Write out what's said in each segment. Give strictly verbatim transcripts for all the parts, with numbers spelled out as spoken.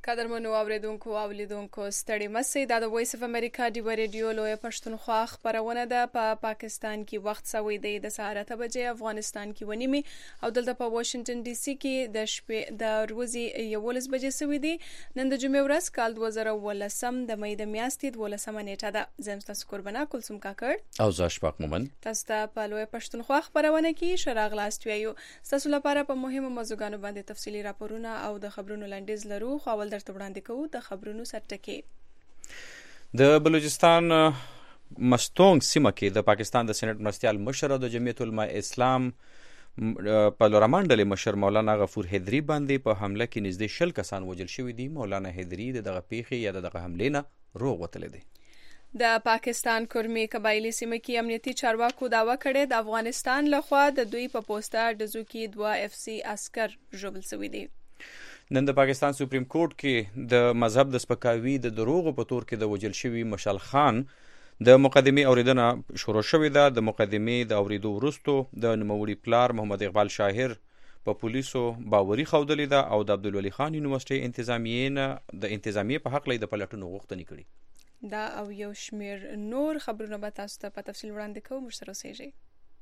قدرمنو اوریدونکو او لیدونکو ستړي مسئ دا د وایس اف امریکا دی ریډیو لوی پښتونخوا خبرونه ده په پا پاکستان کې وخت سوي دی د سهار اته بجې، افغانستان کې ونیمه او دلته په واشنگټن ډي سي کې د شپې د ورځې یولس بجې سوي دي. نن د جمعې ورځ کال دوه زره ولسم د مې د میاشتې دولسمه نیټه ده. زم تاسو قربانا کلثوم کاکړ او زه اشفاق مومن تاسو ته په لوی پښتونخوا خبرونه کې شراغ لاست ویو. تاسو لپاره په مهمو موضوعاتو باندې تفصيلي راپورونه او د خبرونو لاندیز لرو. خو اول درته وړاندې کوو د خبرونو سرټکي. د بلوچستان مستونګ سیمه کې د پاکستان د سېنات مرستیال مشر او د جمعیت علماء اسلام په لورمان ډلې مشر مولانا غفور حیدري باندې په حمله کې نږدې شل کسان وژل شوي دي. مولانا حیدري دغه پیښې یا دغه حملې نه روغ وتلی دی. د پاکستان کورمي قبایلی سیمه کې امنیتي چارواکو داوا کړې د افغانستان لخوا د دوی په پوسټه ډزو کې دوه اف سی عسكر ژوبل شوي دي. نن د پاکستان سپریم کورټ کې د مذهب د سپکاوي د دروغو په تور کې د وژل شوي مشال خان د مقدمې اوریدنه شروع شوې ده. د مقدمې د اوریدو وروستو د نوموړي پلار محمد اقبال شاهر په پولیسو باوري ښودلې ده او د عبدالولي خان یونیورسيټي انتظامیې نه د انتظامیې په حق لې د پلټنو غوښتنې کړي. دا او یو شمیر نور خبرونه به تاسو ته په تفصیل وړاندې کوم. مر سره اوسئ.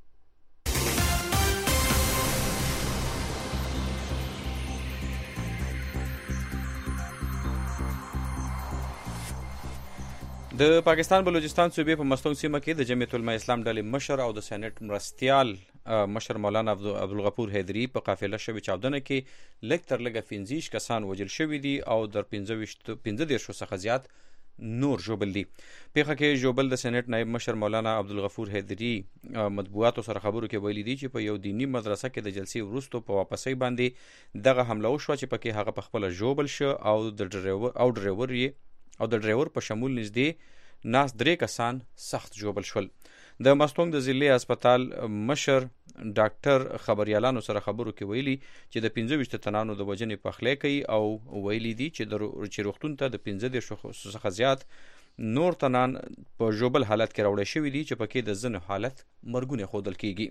د پاکستان بلوچستان صوبې په مستونګ سیمه کې د جمعیت علماء اسلام ډلې مشر او د سېنات مرستیال مشر مولانا عبدالغفور حیدري په قافله شوې چاودنه کې لږ تر لږه پنځه کسان وژل شوي دي او در پنځه دېرشو څخه زیات نور ژوبل دي. پیښه کې ژوبل د سېنات نایب مشر مولانا عبدالغفور حیدري مطبوعاتو سره خبرو کې ویلي دي چې په یو دینی مدرسه کې د جلسې وروستو په واپسۍ باندې دغه حمله وشوه چې پکې هغه په خپله ژوبل شو او د ډریور او ډریور یې او د ډریور په شمول نږدې ناس درې کسان سخت ژوبل شول. د مستونګ د ضلعي هسپتال مشر ډاکټر خبريالانو سره خبرو کې ویلي چې د پنځه ویشت تنانو د وجنې پخلی کوي او ویلي دي چې د چې روغتون ته د پنځه دېرشو څخه زیات نور تنان په ژوبل حالت کې راوړی شوي دي چې پکې د ځینو حالت مرګونی ښودل کیږي.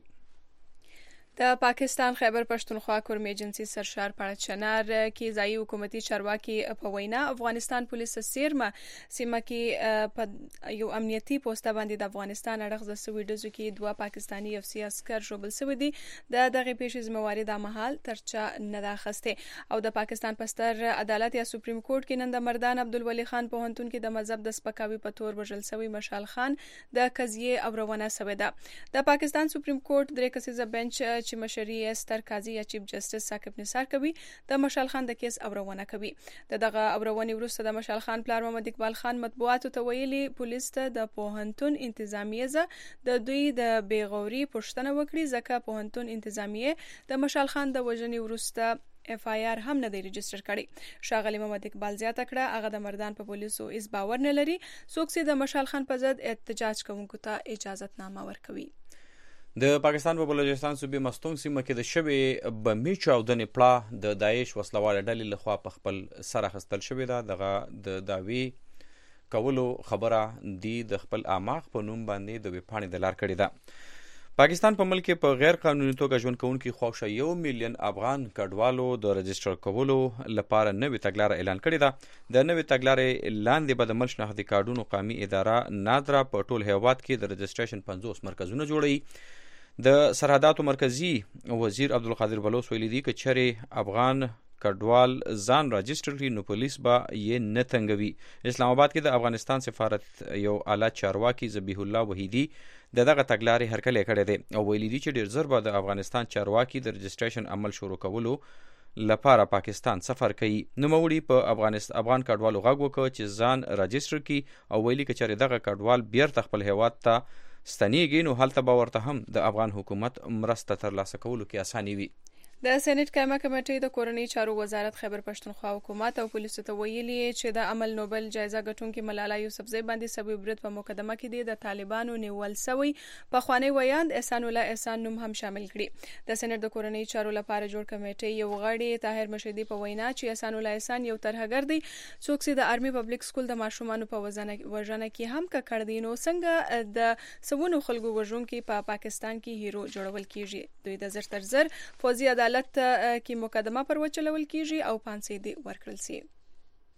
د پاکستان خیبر پښتونخوا کورمي ایجنسی سرشار پړه چنار کې ځایي حکومتي چارواکي په وینا افغانستان پولیس سیرمه سیمه کې په یو امنیتي پوسټه باندې د افغانستان اړخ د سوي ډزو کې دوه پاکستاني اف سی عسكر ژوبل شوي دي. د دغه پیښې ذمہواری د محل ترچا نه ده اخیسته او د پاکستان پستر عدالت یا سپریم کورټ کې نن د مردان عبدالولي خان په هنتون کې د مذهب د سپکاوي په تور وژل شوی مشال خان د قضیه اورونه شوې ده. د پاکستان سپریم کورټ درې کسیزه بنچ چې مشري ستر قاضي یا چیف جسټس ثاقب نثار کوي د مشال خان د کیس اورونه کوي. د دغه اورونې وروسته د مشال خان پلار محمد اقبال خان مطبوعاتو ته ویلي پولیس ته د پوهنتون انتظامیه د دوی د بیغوري پوښتنه وکړي ځکه پوهنتون انتظامیه د مشال خان د وژنې وروسته اف آی آر هم نه دی ريجستر کړی. شاغلی محمد اقبال زیاته کړه هغه د مردان په پولیسو اس باور نه لري څوک چې د مشال خان په ضد احتجاج کوونکو ته اجازت نامه ورکوي. د پاکستان په بلوچستان صوبې مستونګ سیمه کې د شوې بمي چاودنې پړه د داعش وسلواله ډلې لخوا په خپل سر اخیستل شوې ده. دغه د دعوی کولو خبره دی د خپل اعماق په نوم باندې د ویبپاڼې د لار کړې ده. پاکستان په ملک په غیر قانوني توګه ژوند کوونکي خواوشا یو میلیون افغان کډوالو د رجسټر کولو لپاره نوې تګلاره اعلان کړې ده. د نوې تګلارې لاندې به د ملک شناختي کارډونو قومي اداره نادرا په ټول هیواد کې د رجسټریشن پنځوس مرکزونه جوړوي. د سرحداتو مرکزی وزیر عبدالقادر بلوچ ویلي دي چې چېرې افغان کډوال ځان راجسټر کړي نو پولیس به یې نه تنګوي. اسلام آباد کې د افغانستان سفارت یو اعلی چارواکي ذبیح الله وحیدی د دغه تګلارې هرکلی کړی دی او ویلي دي چې ډېر زر به د افغانستان چارواکي د رجسټریشن عمل شروع کولو لپاره پاکستان سفر کوي. نوموړي په افغانستان افغان کډوالو غږ وکړ چې ځان راجسټر کړي او ویلي چې چېرې دغه کډوال بیرته خپل هیواد ته ستنیږي نو هلته به ورته هم د افغان حکومت مرسته ترلاسه کولو کې اساني وي. د سېنات قائمه کمیټې د کورنۍ چارو وزارت خیبر پښتونخوا حکومت او پولیسو ته ویلي چې د عمل نوبل جایزه ګټونکي ملاله یوسفزۍ باندې سبب برت په مقدمه کې د طالبانو نیول سوی په خوانی ویاند احسان الله احسان نوم هم شامل کړي. د سېنات د کورنۍ چارو لپاره جوړ کمیټې یو غړي طاهر مشهدي په وینا چې احسان الله احسان یو ترهګر دی څوک چې د آرمي پبلک سکول د ماشومانو په وژنه کې هم ککړ دي نو څنګه د سونو خلکو وژونکي په پا پاکستان کې هیرو جوړول کیږي. دوی د زر تر زر فوزي عدالت کې مقدمه پر وچلول کیږي او پانسي دي ورکړل سي.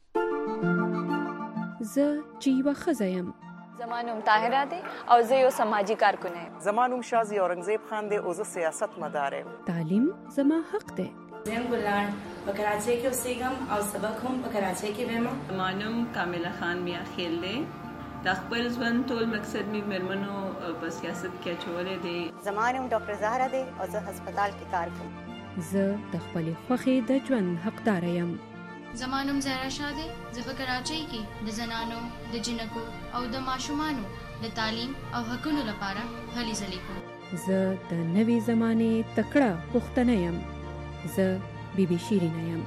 زه چې یوه ښځه یم. زما نوم طاهره دی او زه یو سماجي کارکونه یم. زما نوم شازي اورنګزیب خان دی او زه سیاست مدار یم. تعلیم زما حق دی. زم ګلان په کراچۍ کې اوسېږم او سبق هم په کراچۍ کې وایم. زما نوم کامله خان میا خیل دی. د خپل ژوند ټول مقصد مې مېرمنو په سیاست کې اچولی دی. زما نوم ډاکټر زهره دی او زه هسپتال کې کار کوم. زه د خپلې خوښې د ژوند حقداره یم. زما نوم زهرا شاه دی. زه په کراچۍ کې د زنانو د جنکو او د ماشومانو د تعلیم او حقونو لپاره هلې ځلې کوم. زه د نوې زمانې تکړه پښتنه یم. زه بی بی شیرینه یم.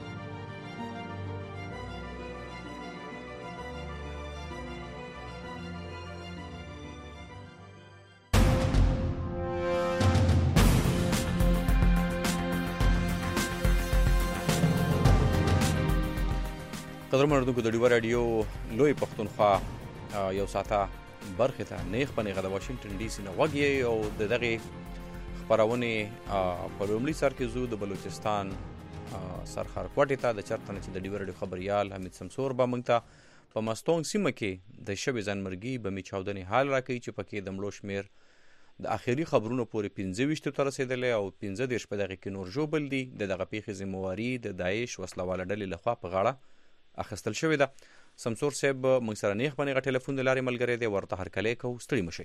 قدرمن اردوونکو د ډیوه راډیو لوی پښتونخوا یو ساعته برخې ته نیغ په نیغه د واشنګټن ډي سي نه غوږ یې او د دغې خپرونې په لومړي سر کې ځو د بلوچستان سرخار کوټې ته د چرته نه چې د ډیوه راډیو خبریال حمید سمسور به موږ ته په مستونګ سیمه کې د شبې ځانمرګي بمي چاودنې حال راکوي چې پکې د مړو شمېر د آخري خبرونو پورې پنځه ویشتو ته رسېدلی او پنځه دېرش په دغې کې نور ژوبل دي. د دغه پیښې ذمهواري د داعش وسله ډلې لخوا په غاړه اخیستل شوې ده. سمسور صاحب موږ سره نیغ په نیغه ټلیفون د لارې ملګری دی، ورته هرکلی کوو، ستړي مه شئ.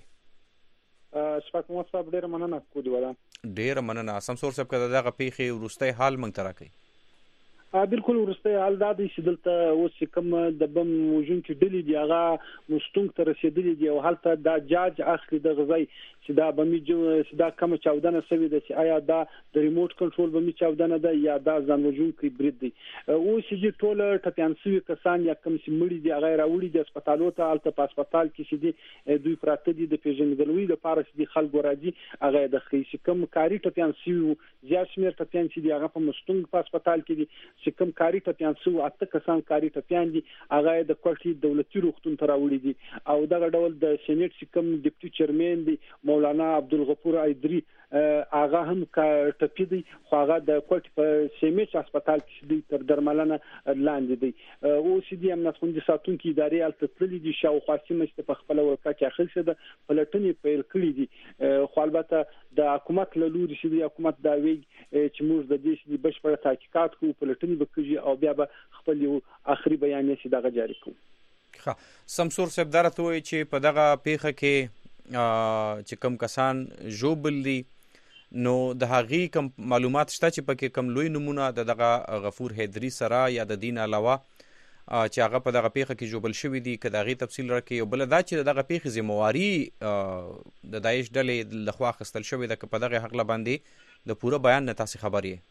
شفاق محمد صاحب ډېره مننه کوډي ولا ډېره مننه. سمسور صاحب که د دغه پیښې وروستی حال موږ ته راکوي. بالکل وروستی حال دا دی چې دلته اوس چې کوم د بم وژونکي ډلې دي هغه مستونګ ته رسېدلي دي او هلته دا جاج اخلي دغه ځای چې دا بمي چې دا کومه چاودنه سوې ده چې آیا دا د ریموټ کنټرول بمي چاودنه ده یا دا ځان وژونکی برید دی. اوس چې ټول ټپیان شوي کسان یا کوم چې مړي دي هغه راوړي دي هسپتالو ته. هلته په هسپتال کې چې دي دوی پراته دي د پیژندګلوۍ لپاره چې دي خلکو راځي هغه د ښیي چې کوم کاري ټپیان شوي زیات شمېر ټپیان چې دي هغه په مستونګ په هسپتال کې دي. چې کوم کاري ټپیان شوي اته کسان کاري ټپیان دي هغه د کوټې دولتي روغتون ته راوړي دي. او دغه ډول د سېنیټ چې کوم ډیپټي چیرمن دی مولانا عبدالغفور ایدری هغه هم ټپي دی خو هغه د کوټې په سیمچ هسپتال کې دی تر درملنه لاندې دی. او سي دي امنیت خوندي ساتونکي ادارې هلته تللي دي شاوخوا سیمه چې په خپله ورکه کې اخیستې ده پلټنې پیل کړي دي. خو البته د حکومت له لوري چې دی حکومت دا وایي چې موږ د دې چې بشپړ تحقیقات کوو پلټنې به کېږي او بیا به خپل یو آخري بیانیه چې دغه جاري کوو. ښه سمسور صاحب دا راته وایي چې په دغه پیښه کې چې کم کسان ژوبل دي نو د هغې کم معلومات شته چې پکې کم لوی نمونه د دغه غفور حیدري سره یا د دین علاوه چې هغه په دغه پیښه کې ژوبل شوي دي که د هغې تفصیل راکړي. او بله دا چې د دغه پیښې ذمهواري د داعش ډلې لخوا اخیستل شوې ده که په دغې هکله باندې د پوره بیان نه تاسې خبر یې؟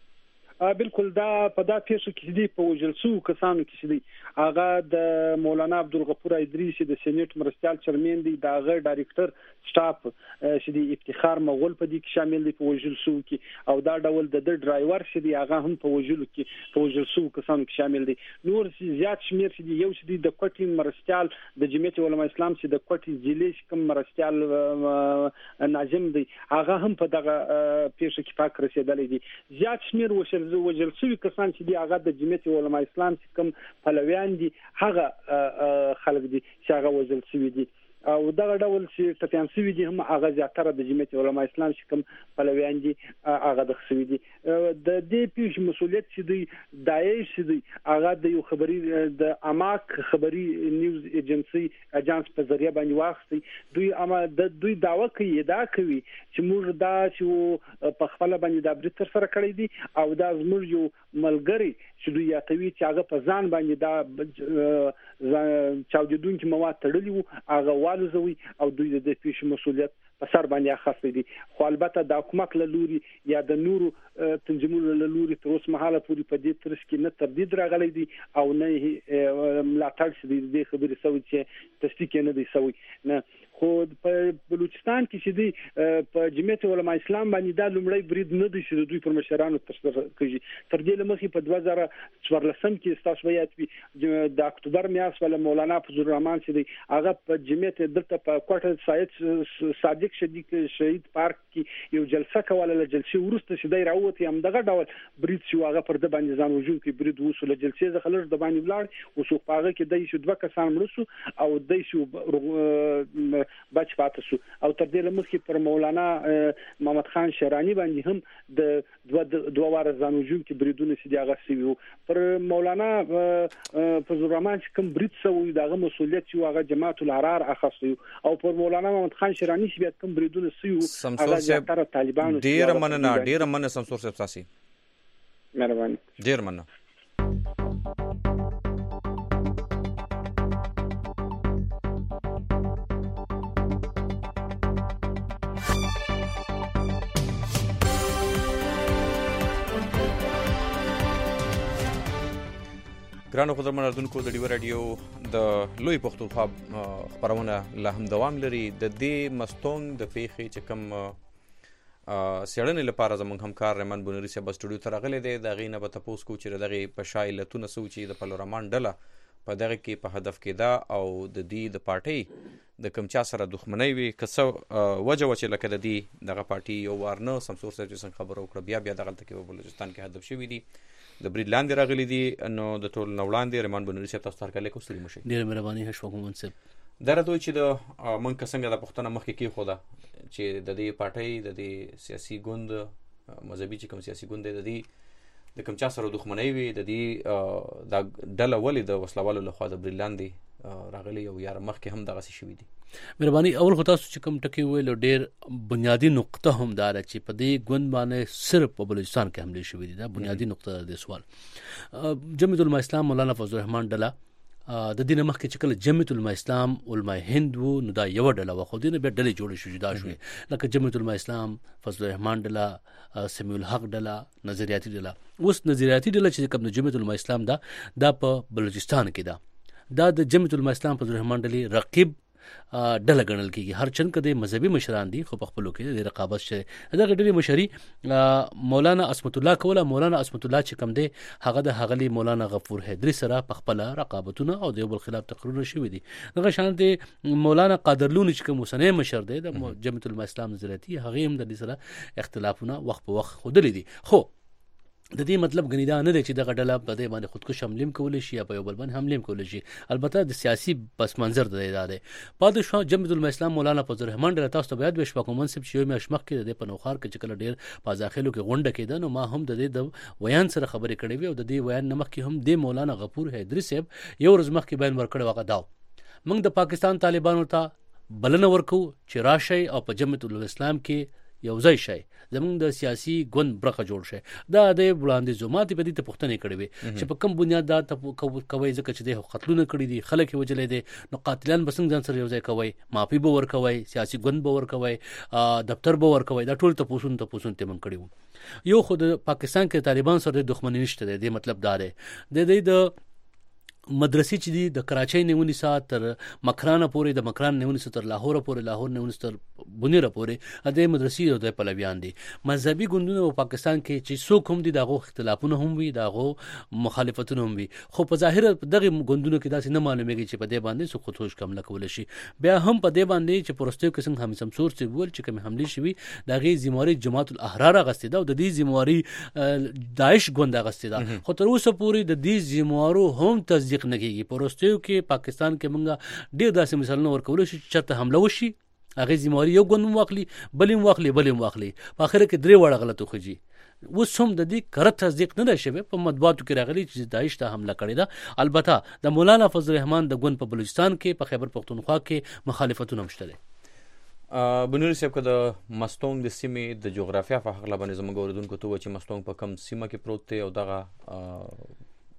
بالکل دا په دا پیښه کې دي په وژل شوو کسانو کې دي هغه د مولانا عبدالغفور ایدری چې د سېنیټ مرستیال چیرمن دی د هغه ډایرکټر سټاف چې د افتخار مغول په دې کې شامل دي په وژل شوو کې او دا ډول د ډرایور چې دی هغه هم په وژلو کې په وژل شوو کسانو کې شامل دي. نور زیات شمېر چې دی یو چې دی د کوټې مرستیال د جمعیت علما اسلام چې د کوټې ضلع کوم مرستیال ناظم دی هغه هم په دغه پیښه کې پاک رسېدلی دي. زیات شمېر وشل وژل شوي کسان چې دي هغه د جمعیت علما اسلام چې کوم پلویان دي هغه خلک دي چې هغه وژل شوي دي. او دغه ډول چې ټپیان شوي دي هم هغه زیاتره د جمعیت علما اسلام چې کوم پلویان دي هغه دغه شوي دي. د دې پیښې مسؤلیت چې دی داعش چې دی هغه د یو خبري د اماک خبري نیوز ایجنسی اجانس په ذریعہ باندې واخستي. دوی اما د دوی دعوه کوي ادعا کوي چې موږ دا چې په خپل باندې د برید تر سره کړی دي او دا زموږ یو ملګری چې دوی یاتوي چې هغه په ځان باندې دا چاودیدونکي مواد تړلي وو هغه والوزوي او دوی د دې پیښې مسؤلیت په سر باندې اخیستی دي. خو البته د حکومت له لوري یا د نورو تنظیمونو له لوري تر اوسه مهاله پورې په دې ترڅ کې نه تردید راغلی دی او نه ملاتړ شوی دی خبرې سوي چې تصدیق نه دی سوی نه. خو په بلوچستان کې چې دی په جمعیت علماء اسلام باندې دا لومړی برید نه دی چې دوی پر مشرانو ترسره کوي. تر دې لمخې په دوه زره څوارلسم کې تاسو بیات وي د اکتوبر میاشت ول مولانا فضل الرحمن چې دی هغه په جمعیت دلته په کوټه سید صادق شدیق شهید پارک کې یو جلسه کوله. له جلسې وروسته چې دی راووت هم دغه ډول برید شو، هغه پر د باندې ځان وژونکي برید وشو. له جلسې څخه لږ د باندې ولاړ او سو هغه کې د یو دوه کسان مړ شو او د یو بچ پاتې شو. او تر دې لمخې پر مولانا محمد خان شیرانی باندې هم د دوه دوه واره ځان وژونکي بریدونه چې هغه سوي. پر مولانا فضل الرحمن چې کوم برید شوی دغه مسؤلیت چې هغه جماعت الاحرار اخیستی او پر مولانا محمد خان شیرانی چې بیا کوم بریدونه سوي هغه زیاتره طالبانو. ډیر مننه ډیر مننه سمسور صاحب تاسو. مهرباني. ډیر مننه. ګرانو قدرمن اردوونکو د ډیو رادیو د لوی پښتونخوا خبرونه لا هم دوام لري. د دې مستونګ د پیښې چې کوم سیړنې لپاره زموږ همکار رحمان بونری صاحب سټوډیو ته راغلی دی، د هغې نه به تپوس کوو چې دغې په شا علتونه څه و چې د پلورمان ډله په دغه کې په هدف کېده او د دې د پارټۍ د کوم چا سره دښمنۍ وي که څه وجه وه چې لکه د دې دغه پارټي یو وار نه سمسور صاحب چې څنګه خبره وکړه بیا بیا دغلته کې په بلوچستان کې هدف شوي دي، د برید لاندې راغلي دي. نو د ټول نه وړاندې رحمان بونری صاحب تاسو ته هرکلی کوو. ستړي مه شئ. ډېره مهرباني اشفاق مومند صاحب. دا راته وایي چې د موږ که څنګه دا پوښتنه مخکې کېښوده چې د دې پارټۍ د دې سیاسي ګوند مذهبي چې کوم سیاسي ګوند دی د دې د کوم چا سره دښمنۍ وي، د دې دا ډله ولې د وسلوالو لخوا د برید لاندې راغلي او یا مخکې هم دغسې شوي دي. مهرباني. اول خو تاسو چې کوم ټکي وویلو ډېر بنیادي نقطه هم دا ده چې په دې ګوند باندې صرف په بلوچستان کې حملې شوي دي. دا بنیادي نقطه ده د سوال. جمعیت علماء اسلام مولانا فضل الرحمن ډله د دې نه مخکې چې کله جمعیت علماء اسلام علماء هند وو نو دا یوه ډله وه، خو دې نه بیا ډلې جوړې شوې جدا شوې لکه جمعیت علماء اسلام، فضل الرحمن ډله، سمیع الحق ډله، نظریاتي ډله. اوس نظریاتي ډله چې کوم د جمعیت علماء اسلام ده دا په بلوچستان کې ده. دا د جمعیت علماء اسلام فضل الرحمن ډلې رقیب ډله ګڼل کېږي. هر چند که د مذهبي مشران دي خو په خپلو کې د رقابت شوی دغه ډلې مشري مولانا عصمت الله کوله. مولانا عصمت الله چې کوم دی هغه د ښاغلي مولانا غفور حیدري سره په خپله رقابتونه او د یو بل خلاف تقریرونه شوي دي. دغه شانتې مولانا قادرلوني چې کوم اوسنی مشر دی د جمعیت علماء اسلام نظریاتي هغې هم د دې سره اختلافونه وخت په وخت ښودلي دي. خو د دې مطلب ګنې دا نه دی چې دغه ډله په دې باندې خودکش حملې هم کولی شي یا په یو بل باندې حملې هم کولی شي. البته د سیاسي پس منظر د دی دا دی. پاتې شو جمعیت علماء اسلام مولانا فضل الرحمن ډله تاسو ته باید وي اشفاق مومند صاحب چې یو میاشت مخکې د دې په نوښار کې چې کله ډېر په داخلو کې غونډه کېده نو ما هم د دې د ویان سره خبرې کړې وې او د دې ویان نه مخکې هم د مولانا غفور حیدري صاحب یو ورځ مخکې بیان ورکړی هغه دا موږ د پاکستان طالبانو ته بلنه ورکوو چې راشئ او په جمعیت الاسلام کې یو ځای شي زمونږ د سیاسي ګوند برخه جوړ شي. دا د وړاندیزو ما ته په دې ته پوښتنې کړې وې چې په کوم بنیاد دا کوئ ځکه چې د قتلونه کړي دي، خلک یې وژلی دی، نو قاتلان به څنګه ځان سره یو ځای کوئ، معافي به ورکوئ، سیاسي ګوند به ورکوئ، دفتر به ورکوئ. دا ټول تپوسونه تپوسونه ته موږ کړي وو. یو خو د پاکستان کې طالبان سره د دښمني نشته دی. دې مطلب دا دی د دې د مدرسې چې دي د کراچۍ نه ونیسه تر مکرانه پورې، د مکران نه ونیسه تر لاهوره پورې، لاهور نه ونیسه تر بنیره پورې د مدرسې او د پلویان دي. مذهبي ګوندونه په پاکستان کې چې څوک هم دي د هغو اختلافونه هم وي، د هغو مخالفتونه هم وي، خو په ظاهره دغه ګوندونو کې داسې نه معلومیږي چې په دې باندې څوک خودکش حمله کولی شي. بیا هم په دې باندې چې په وروستیو کې څنګه حمید شمسور صاحب وویل چې کومې حملې شوي د هغې ذمهواري جماعت الاحرار اخیستې ده او د دې ذمهواري داعش ګوند اخیستې ده. خو تر اوسه پورې د دې ذمهوارو هم تصدیق نه کېږي. په وروستیو کې پاکستان کې موږ ډېر داسې مثالونه ورکولی شي چې چېرته حمله وشي هغې ذمهواري یو ګوند هم واخلي، بل هم واخلي، بل هم واخلي، په اخره کې درې واړه غلط وخوځي. اوس هم د دې کره تصدیق نه ده شوی. په مطبوعاتو کې راغلي چې داعش ته حمله کړې ده. البته د مولانا فضل الرحمن د ګوند په بلوچستان کې په خیبر پښتونخوا کې مخالفتونه هم شته دي. بنوري صاحب که د مستونګ د سیمې د جغرافیا په هکله باندې زموږ اورېدونکو ته ووایي چې مستونګ په کوم سیمه کې پروت دی او دغه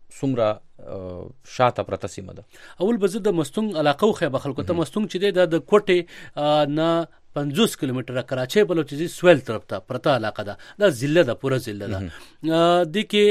څومره شاته پرته سیمه ده. اول به زه د مستونګ علاقه وښیم خلکو ته. مستونګ چې دی دا د کوټې نه پنځوس کیلومتره کراچۍ بلوچستان سویل طرف ته پرته علاقه ده دا ضلع ده پوره ضلع ده د کې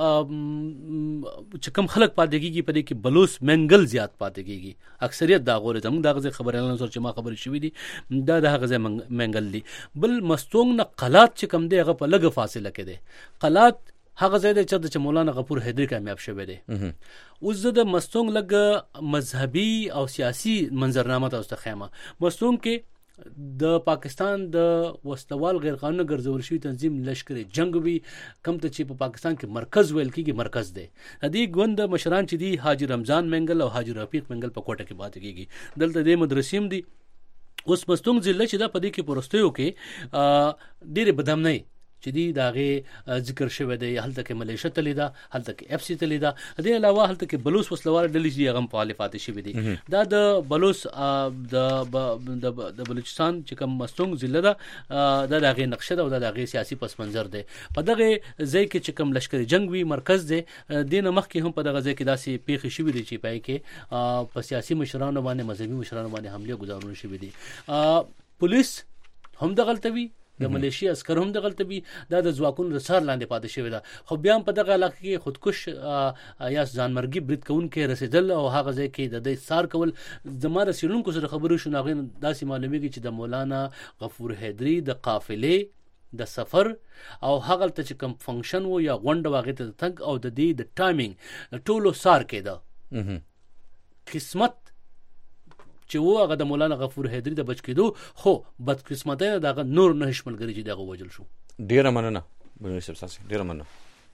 چې کوم خلک پاتې کېږي په دې کې بلوچ منګل زیات پاتې کېږي اکثریت دا غوړي زموږ دا غزه خبره نه سره چې ما خبرې شوې دي دا د غزه منګل دي بل مستونګ نه قلات چې کوم دی هغه په لږه فاصله کې دی قلات هغه ځای دی چې مولانا غفور حیدری کامیاب شوی دی اوس زه د مستونګ لږ مذهبي او سیاسي منظرنامه تاسو ته خیمه مستونګ کې د پاکستان د وسلوال غیر قانوني ګرځول شوی تنظیم لشکر جنگ وی کم ته چې په پاکستان کې مرکز ویل کېږي مرکز دی د دې ګوند مشران چې دی حاجی رمضان منګل او حاجی رفیق منګل په کوټه کې پاتې کېږي دلته د مدرسې دي اوس مستونګ ضلع چې دا په دې کې پرستیو کې ډېرې بدامنۍ چې دی داغه ذکر شوی دی هلته کې ملیشه تلیدا هلته کې اف سی تلیدا د علاوه هلته کې بلوچ وسلوال ډلې چې هغه مخالفات شوی دي دا د بلوچ د د بلوچستان چې کوم مستونګ ضلع ده دا دغه نقشه ده او دغه سیاسي پس منظر دی په دغه ځای کې چې کوم لشکري جنگ وی مرکز دی دینه مخ کې هم په دغه ځای کې داسې پیښې شوی دي چې پای کې په سیاسي مشرانو باندې مذهبي مشرانو باندې حمله ګزارونه شوی دي پولیس هم دغلطوي د ملیشیا عسكر هم دغلطه وي دا د ځواکونو د سر لاندې پاتې شوی دا خو بیا په دغه علاقه کې خودکش یا ځانمرګي برید کوونکې رسیدل او هغه ځای کې د دې سار کول زموږ رسیدونکو سره خبرو شو ناغې داسې معلومیږي چې د مولانا غفور حیدری د قافلې د سفر او هغه ته چې کوم فنکشن وو یا غونډه واغې ته تنګ او د دې د ټایمینګ ټولو سار کېده قسمت چې و هغه د مولانا غفور حیدری د بچ کېدو خو بدقسمتۍ دغه نور نه شملګری چې دغه وجل شو ډیره مننه بنو صاحب تاسو ډیره مننه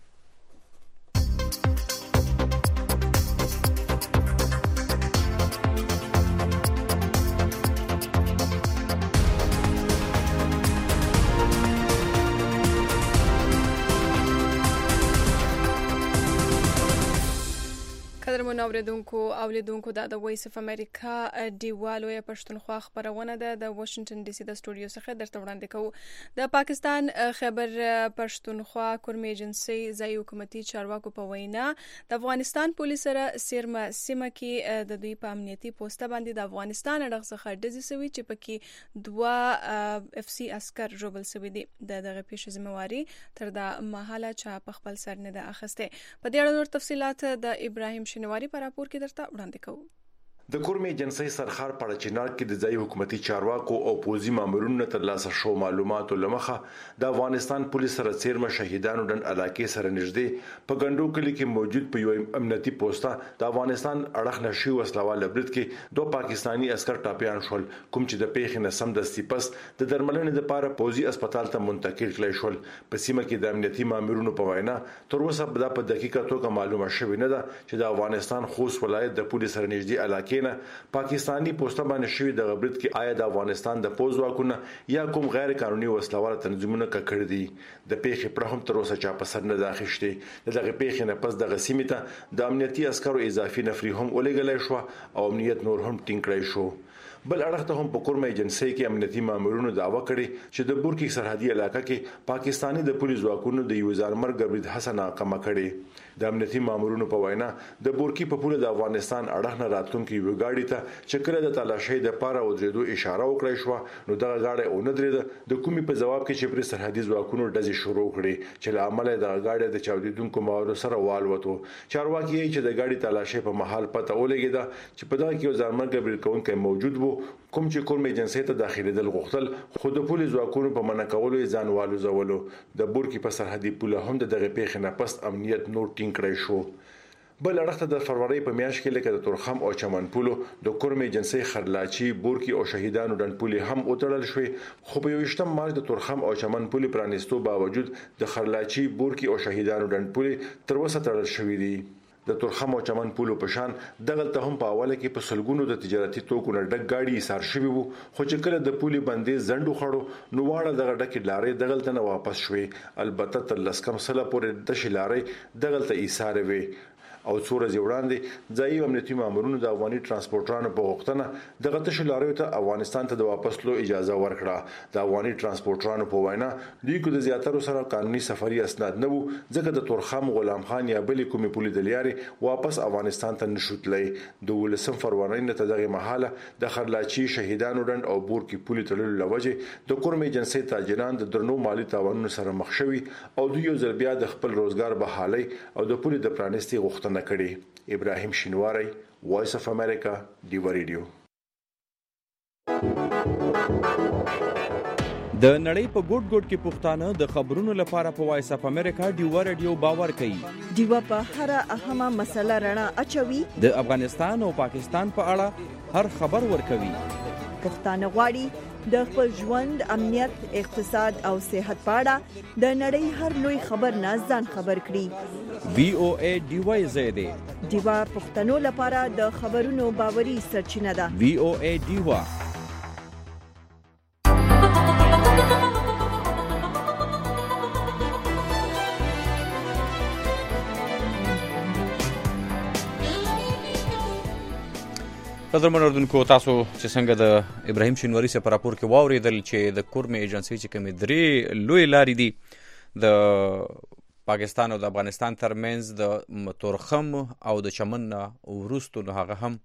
قدرمن اوریدونکو اولیدونکو دا د وایس اف امریکا دیوالو یا پښتونخوا خبرونه ده د واشنگټن ډي سي د سټوډیو څخه درته وړاندې کوو د پاکستان خبر پښتونخوا کورمي ایجنسي ځای حکومتي چارواکو په وینا د افغانستان پولیس سره سیرمه سیمه کې د دوی په امنیتي پوسټ باندې د افغانستان اړخ څخه ډزې سوي چې پکې دوه اف سي عسكر جوړل سوي دي د دغه پیښې ذمہواری تر دا مهاله چا په خپل سر نه ده اخسته په دې اړه نور تفصيلات د ابراهيم شنواری پر راپور کې درته وړاندې کوو د کورمي ایجنسي سرخار په چینار کې د ځای حکومتي چارواکو او پوزي مامورونو تر لاسه شو معلوماتو لمخه د افغانستان پولیس سره چیرمه شهیدانو دن علاقې سره نږدې په ګندو کلی کې موجود په یو امنیتي پوسټه د افغانستان اړخ نشي وسلوال برید کې دوه پاکستانی عسكر ټاپیان شول کوم چې د پیښې نه سم دستي پس د درملنې لپاره پوزي هسپتال ته منتقل کړل شول په سیمه کې د امنیتي مامورونو په وینا تر اوسه په دقیقه توګه معلومه شوې نه ده چې د افغانستان خوست ولایت د پولیس سره نږدې علاقې پاکستانی پوسټه باندې شوی د غبرت کې آیا د افغانستان د پوز واکونه یا کوم غیر قانوني وسلوال تنظیمونه کړی دي د پیښې پر هم تر اوسه چا په سر نه داخښتي دغه پیښې نه پس دغه سیمه ته د امنیتي عسکرو اضافي نفري هم ولګلای شو او امنیت نور هم ټینګ کړی شو بل اړخ ته هم په کورمه ایجنسي کې امنیتي مامورونو دعوا کړې چې د بورکی سرحدي علاقې کې پاکستانی د پولیس واکونو د یو ځار مرګ برید حسنه کما کړي د امنیتي مامورونو په وینا د بورکی په پوله د افغانستان اړخ نه راتلونکي یو غاډي ته چې کله د تلاشۍ د پاره او درېدو اشاره وکړې شو نو دغه غاډي او نه درېده د کومي په جواب کې چې پر سرحدي ځواکونو ډزې شروع کړې چې له عمله د غاډي د چاودیدونکو موادو سره والوتو چارواکي چې د غاډي تلاشۍ په محل پته ولګیدا چې په دغه کې یو ځار مرګ برید کوونکی موجود وو کوم چې کورمي ایجنسي ته داخليدل غوښتل خو د پولیس ځواکونو په منع کولو ځان والو زولو د بورکی په سرحدي پوله هم د دغه پیښې نه پس امنیت نور ټینګ کړی شو بل اړخ ته د فروری په میاشت کې لکه د تورخم او چمن پولو د کورمي ایجنسي خرلاچی بورکی او شهیدانو دن پولي هم اوتړل شوې خو په یوشتم مارچ د تورخم او چمن پولي پرانیستو باوجود د خرلاچی بورکی او شهیدانو دن پولي تر اوسه تړل شوې دي د تورخم او چمن پولو په شان دغه ته هم په اوله کې په سلګونو د تجارتي توکو نه ډک گاډي سار شوی وو خو چې کله د پولي باندې زندو خړو نو واړه دغه ډکې لارې دغه ته نه واپس شوې البته تر لسکم سله پورې د شلارې دغه ته ایثار وي او څو ورځې وړاندې ځایي امنیتي مامورونو د افغاني ترانسپورټرانو په غوښتنه دغه تشو لاریو ته افغانستان ته د واپس تلو اجازه ورکړه. د افغاني ترانسپورټرانو په وینا دوی کو د زیاترو سره قانوني سفري اسناد نه وو ځکه د تورخم غلام خان یا بلې کومې پولې د لارې واپس افغانستان ته نشو تللی. د ولسم فروری نه ته دغه محاله د خرلاچي شهیدانو ډند او بور کې پولې تړلو لوجه د کورم ایجنسي تاجران د درنو مالی تاوانونو سره مخ شوي او دوی یو ځل بیا د خپل روزګار بحالي او د پولې د پرانستي غوښتنه کړې. ابراهیم شینواری، وایس اف امریکا، ډیوا ریډیو. د نړۍ په ګوټ ګوټ کې پښتانه د خبرونو لپاره په وایس اف امریکا ډیوا ریډیو باور کوي. ډیوا په هر اهمه مسله رڼا اچوي. د افغانستان او پاکستان په اړه هر خبر ورکوي. پښتانه غواړي د خپل ژوند، امنیت، اقتصاد او صحت په اړه د نړۍ هر لوی خبر نه ځان خبر کړي. وی او ای ډیوا زیاده ډیوا پښتنو لپاره د خبرونو باوري سرچینه ده. وی او ای ډیوا. قدرمن اردوونکو، تاسو چې څنګه د ابراهیم شینواری سره په راپور کې واورېدل چې د کورم ایجنسي چې کومې درې لوی لارې دي د پاکستان او د افغانستان ترمنځ د تورخم او د چمن وروستو نو هغه هم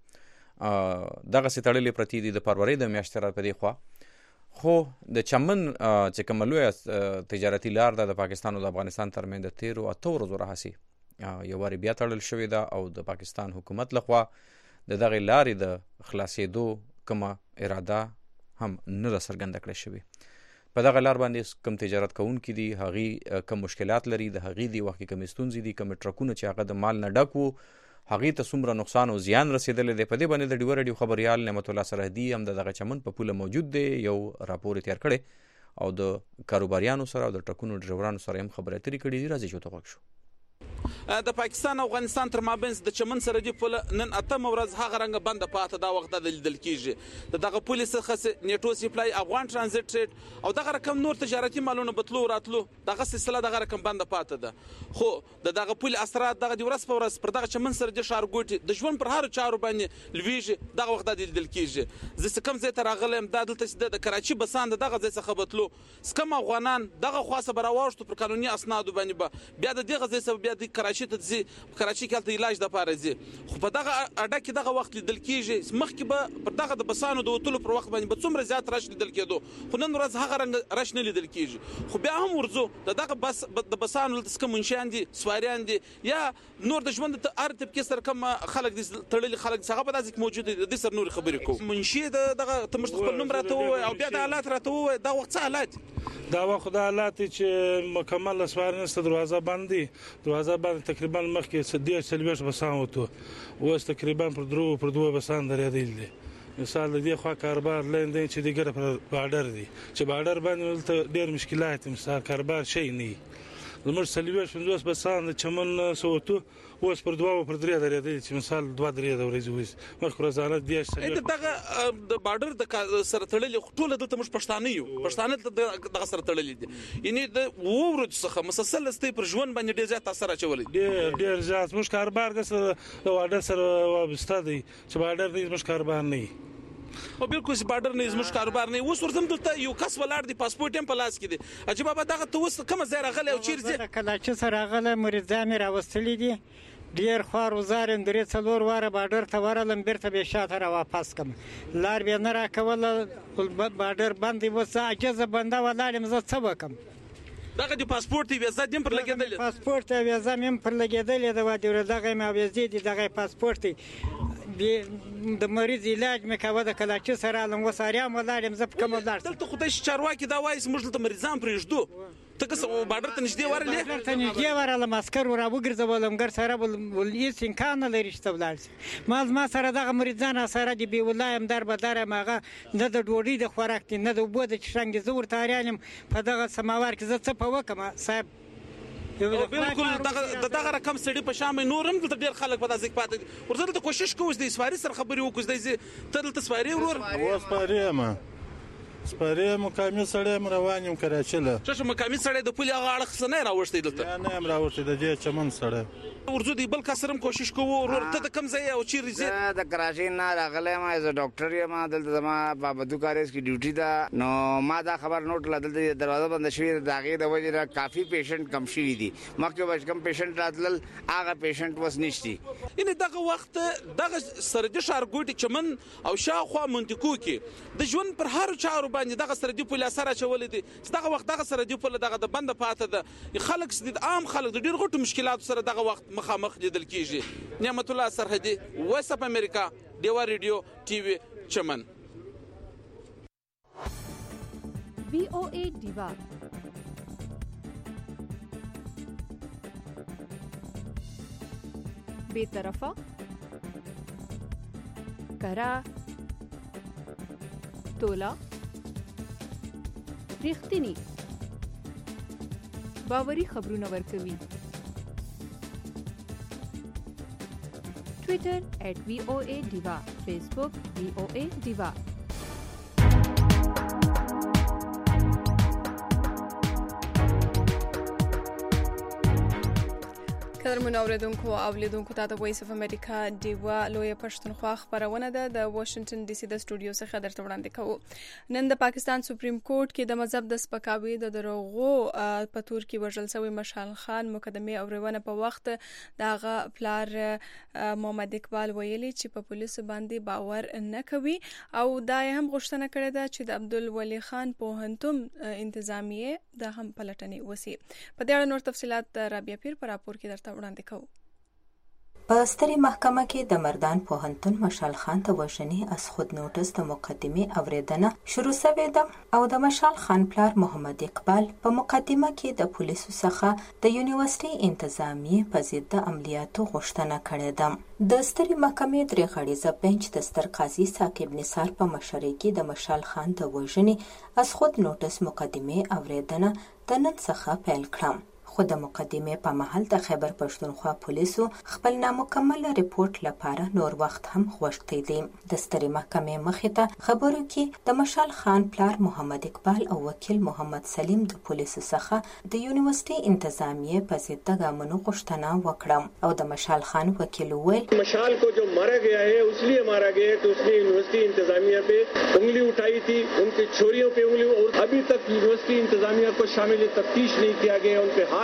دغسې تړلې پرتې دي د فروری د میاشتې را په دې خوا. خو د چمن چې کومه لویه تجارتي لار ده د پاکستان او د افغانستان ترمنځ د تیرو اتو ورځو راهیسې یو وارې بیا تړل شوې ده او د پاکستان حکومت لخوا د دغه لارې د خلاصېدو کومه اراده هم نه ده څرګنده کړې شوې. په دغه لار باندې کوم تجارت کوونکي دي، هغې کوم مشکلات لري، د هغې دې وخت کې کومې ستونزې دي، کومې ټرکونه چې هغه د مال نه ډک وو هغې ته څومره نقصان او زیان رسېدلی دی. په دې باندې د ډیوا ریډیو خبریال نعمت الله سرحدي هم د دغه چمن په پوله موجود دی، یو راپور یې تیار کړی او د کاروباریانو سره او د ټرکونو ډریورانو سره هم خبرې اترې کړي دي. راځئ چې ورته غوږ شو. د پاکستان او افغانستان تر مابینځ د چمن سرحدي پوله نن اتمه ورځ هغه رنګه بنده پاته دا وخت د لیدل کیږي. د دغه پولې څخه نیټو سپلای، افغان ترانزیت ټریډ او دغه رقم نور تجارتي مالونه بتلو راتلو دغه سلسله دغه رقم بنده پاته ده. خو د دغه پولې اثرات دغه د ورځ په ورځ پر دغه چمن سرحدي ښارګوټي د ژوند پر هر چارو باندې لویږي. دغه وخت د لیدل کیږي. زه چې کوم ځای ته راغلم دا دلته د کراچي بسان دغه ځای څخه بتلو سکم افغانان دغه خاصه براوښتو پر قانوني اسنادو باندې بیا د دغه ځای څخه بیا د کراچي ته ځي، کراچي کې هلته علاج دپاره ځي. خو په دغه اډه کې دغه وخت لیدل کیږي. مخکې به پر دغه د بسانو د وتلو پر وخت باندې به څومره زیات رش لیدل کېدو، خو نن ورځ هغه رنګ رش نه لیدل کیږي. خو بیا هم ورځو د دغه بس د بسانو دلته څه منشیان دي، سواریان دي یا نور د ژوند هر طبقې سره کوم خلک دي تړلي خلک هغه په داسې کې موجود دي. د دې سره نورې خبرې کوو. منشي د دغه ته موږ خپل نوم راته ووایه او بیا د حالات راته ووایه. دا وخت څه حالات دا وخت د حالات چې مکمل سوار نشته، دروازه بند دي. دروازه بند تقریبا مخکې ډېر څلوېښت بسان وتو، اوس تقریبا پر درو پر دوه بسان درېدلي دي. مثال د دې خوا کاروبار لین دی چې دیګره پر بارډر دي چې بارډر باندې ولته ډېر مشکلات مثال کاروبار شي نه زموږ څلوېښت پنځوس بسان د چمن څه وتو اوس پر دوه پر درې درېدلي چې مثال دوه درې د ورځې وځي مخکې ورځانه دېرش دغه د بارډر د سره تړلي ټوله دلته موږ پښتانه یو پښتانه دغه سره تړلي دي. یعنې د اوو ورځو څخه مسلسل ستۍ پر ژوند باندې ډېر زیات اثر اچولی ډېر ډېر زیات. زموږ کاروبار سره د بارډر سره وابسته دی چې بارډر نه زموږ کاروبار نه وي او بالکل چې بارډر نه زموږ کاروبار نه اوس ورځم دلته یو کس ولاړ دی پاسپورت هم په لاس کې دی. عجیبه به دغه ته اوس کومه ځای راغلی او چیرې ځې؟ کلاچي سره راغلی مریضان مې راوستلي دي ډېر خوار وزار یم درې څلور واره بارډر ته ورغلم بېرته بیا شاته را واپس کړم لار بیا نه راکوله بارډر بند دی. اوس زه عاجزه بنده ولاړ یم زه څه وکړم؟ دغه د پاسپورت ویزه دې هم پر لګېدلې پاسپورت ویزه مې هم پر لګېدلې ده وادي دغه مې ویزې دي دغه پاسپورت د مریض علاج مې کوه د کلاچي سره علم اوس اریام ولاړ یم زه په کوم ولاړ شم؟ دلته خدای چارواکي دا وایي موږ دلته مریضان پرېږدو. ته که بارډر ته نږدې ورغلې؟ بارډر ته نږدې ورغلم عسکر ور راوګرځولم ګر سره بل هېڅ امکان نه لري چې ته ولاړ شې. ما زما سره دغه مریضان سره دي بې ولا یم در به در یم هغه نه د ډوډۍ د خوراک دي نه د اوبو د څښاک دي. زه ورته حیران یم په دغه سماوار کې زه څه په وکړم صاحب؟ بالکل دغه رقم سړي په شامه نور هم دلته ډېر خلک په داسې پاتې دي. ورته دلته کوشش کوو چې د سواري سره خبرې وکړو. ته دلته سواري ورور؟ اوس سواري یم سپاره مقامي سړی روان یم کراچۍ له چې مقامي سړی د پولي هغه اړخ څه نه راوښتي دلته نه هم راوښتي د دې چمن سړی ورځو دی بل کسرم کوشش کوو ورور ته د کم ځای او چیرې زه د کراچۍ نه راغلی یم از ډاکټر یم دلته زما بابدو کاریز کې ډیوټي ده نو ما دا خبر نوٹ کړل دلته دروازه بند شوې ده د هغې د وجې نه کافي پیشنټ کم شوي دي مخکې به کم پیشنټ راتلل هغه پیشنټ اوس نشتی یعنې دغه وخت دغه سرحدي ښارګوټي چمن او شاوخوا منطقو کې د ژوند پر هرو چارو باندې دغه سرحدي پولې اثر اچولی دي دغه وخت دغه سرحدي پوله دغه د بنده پاته ده خلک عام خلک د ډېرو غټو مشکلاتو سره دغه وخت مخامخ لیدل کیږي. نعمت الله سرحدي وایس اف امریکا دیوا ریډیو ټي وي چمن. وی او ای دیوا بے طرفه کرا تولا ریښتینی باوري خبرونه ورکوي. Twitter at V O A Diva, Facebook V O A Diva. قدرمن اوریدونکو او لیدونکو ته د وایس اف امریکا دیوا لوی پښتونخوا خبرونه ده د واشنگټن ډي سي د سټوډیو څخه درته وړاندې کوو. نن د پاکستان سپریم کورټ کې د مذهب د سپکاوي د دروغو په تور کې وژل شوی مشال خان مقدمه اورونه په وخت دغه پلار محمد اقبال ویلي چې په پولیسو باندې باور نه کوي او دا هم غوښتنه کړې ده چې د عبدالولي خان پوهنتون انتظامیه د هم پلټنې وسی. په دې اړه نور تفصيلات رابعه پیر پر راپور کې درته وړاندې کوو. په سترې محکمه کې د مردان پوهنتون مشال خان ته وژنې از خود نوټس د مقدمې اوریدنه شروع شوې ده او د مشال خان پلار محمد اقبال په مقدمه کې د پولیسو څخه د یونیورسيټي انتظامیه په ضد د عملیاتو غوښتنه کړې ده. د سترې محکمې درې غړیزه بنچ د ستر قاضي ثاقب نثار په مشرۍ کې د مشال خان د وژنې از خود نوټس مقدمې اوریدنه د نن څخه پیل کړه. خو د مقدمې په محل د خیبر پښتونخوا پولیسو خپل نامکمل ریپورت لپاره نور وخت هم غوښتی دی. د سترې محکمې مخې ته خبرو کې د مشال خان پلار محمد اقبال او وکیل محمد سلیم د پولیسو څخه د یونیورسيټي انتظامیه په ضد د ګامونو غوښتنه وکړه او د مشال خان وکیل وویل مشال کو جو مارا گیا ہے اس لیے مارا گیا ہے کہ اس نے یونیورسٹی انتظامیہ پہ انگلی اٹھائی تھی ان کی چوریوں پہ انگلی اور ابھی تک یونیورسٹی انتظامیہ کو شامل تفتیش نہیں کیا گیا ان پہ ہاتھ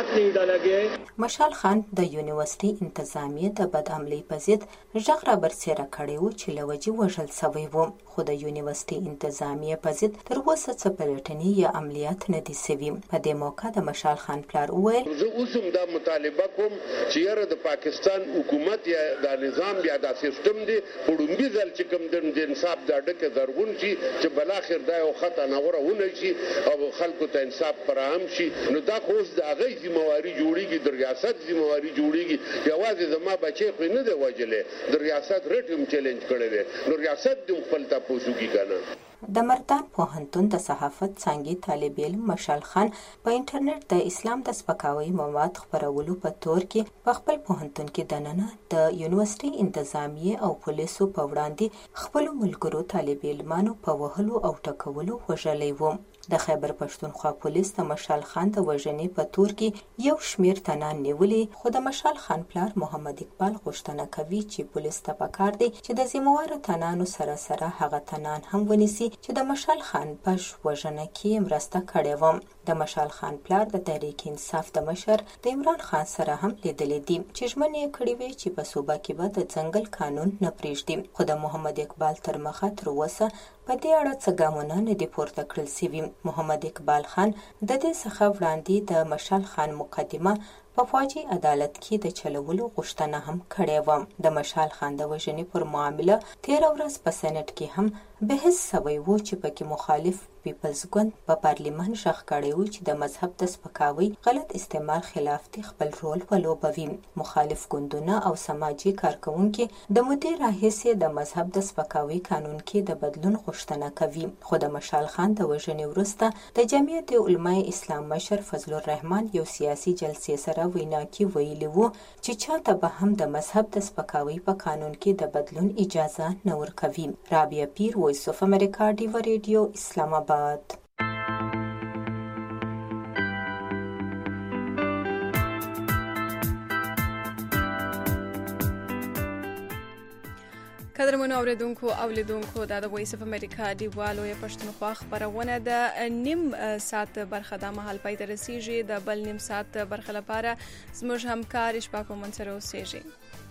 مشال خان د یونیورسيټي انتظامیه د بدعملۍ په ضد غږ را برسېره کړی و چې له وجې وژل شوی و خو د یونیورسيټي انتظامیه په ضد تر اوسه څه پلټنې یا عملیات نه دي شوي. په دې موقع د مشال خان پلار وویل زه اوس هم دا مطالبه کوم چې یاره د پاکستان حکومت یا د نظام یا د سیستم دی په ډومبي ځل چې کوم د انصاف دا ډکه زرغون شي چې بلاخر دا یو خطا نغوره ونه شي او خلکو ته انصاف فراهم شي نو دا خو اوس د هغې ذمواري جوړیږي د ریاست ذمواري جوړیږي یوازې زما بچی خو نه دی وژلی د ریاست رټ هم چیلنج کړی دی نو ریاست دې خپل تپوس وکړي که نه. د مردان پوهنتون د صحافت څانګې طالب علم مشال خان په انټرنیټ د اسلام د سپکاوي مواد خپرولو په تور کې په خپل پوهنتون کې دننه د یونیورسيټي انتظامیه او پولیسو په وړاندې خپل ملګرو طالب علمانو په وهلو او ټکولو وژلی و. د خیبر پښتونخوا پولیس د مشال خان د وژنې په تور کې یو شمیر تنان نیولي خو د مشال خان پلار محمد اقبال غوښتنه کوي چې پولیس ته پکار دی چې د ذمهوارو تنانو سره سره هغه تنان هم ونیسي چې د مشال خان په وژنه کې مرسته کړې و. د مشال خان پلار د تحریک انصاف د مشر د عمران خان سره هم لیدلې دي چې ژمنې یې کړې وې چې په صوبه کې به د ځنګل قانون نه پرېږدي خو د محمد اقبال تر مخه تر اوسه په دې اړه څه ګامونه نه دي پورته کړل سوي. محمد اقبال خان د دې څخه وړاندې د مشال خان مقدمه په فوجي عدالت کې د چلولو غوښتنه هم کړې و. د مشال خان د وژنې پر معامله تېره ورځ په سېنټ کې هم بحث شوی و چې پکې مخالف پیپلز ګوند په پارلیمان غږ کړی و چې د مذهب د سپکاوي غلط استعمال خلاف دې خپل رول ولوبوي. مخالف ګوندونه او سماجي کارکونکي د مودې راهیسې د مذهب د سپکاوي قانون کې د بدلون غوښتنه کوي خو د مشال خان د وژنې وروسته د جمعیت علماء اسلام مشر فضل الرحمن یو سیاسي جلسې سره وینا کې ویلي وو چې چاته به هم د مذهب د سپکاوي په قانون کې د بدلون اجازه نه ورکوي. رابعه پیر وایس اف امریکا دیوا ریډیو اسلام آباد. آباد. قدرمنو اوریدونکو او لیدونکو دا د وایس اف امریکا دیوالو یا پښتونخوا خبرونه د نیم ساعت برخه د محل پای ته رسیږي د بل نیم ساعت برخه لپاره زموږ همکار شپاکو منصر اوسېږي.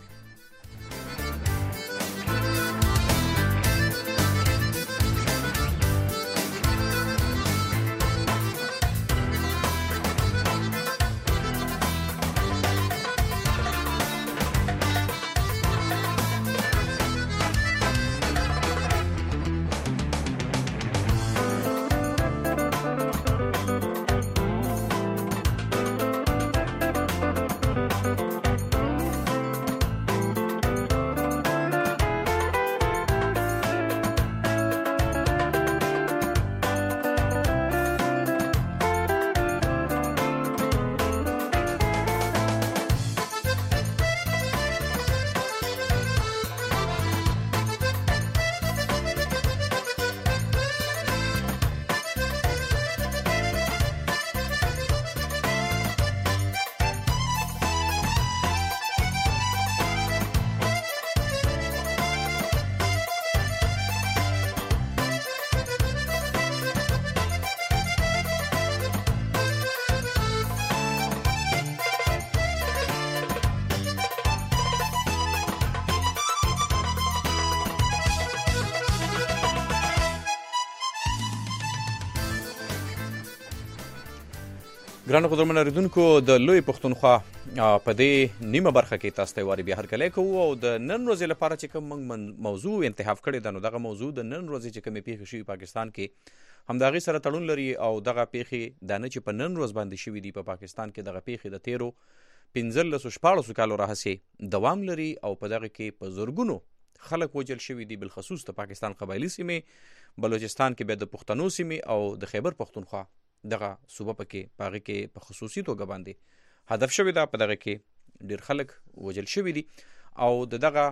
ګرانو قدرمنو اوریدونکو د لوی پښتونخوا په دې نیمه برخه کې تاسو ته واري بیا هرکلی کوو او د نن ورځې لپاره چې کوم موږ موضوع انتخاب کړې ده نو دغه موضوع د نن ورځې چې کومې پیښې شوي پاکستان کې همدغې سره تړون لري او دغه پیښې دا نه چې په نن ورځ باندې شوي دي په پاکستان کې دغه پیښې د تیرو پنځلسو شپاړسو کالو راهیسې دوام لري او په دغه کې په زرګونو خلک وژل شوي دي بالخصوص د پاکستان قبایلي سیمې بلوچستان کې بیا د پښتنو سیمې او د خیبر پښتونخوا دغه صوبه پکې په هغې کې په خصوصي توګه باندې هدف شوی ده. په دغه کې ډېر خلک وژل شوي دي او د دغه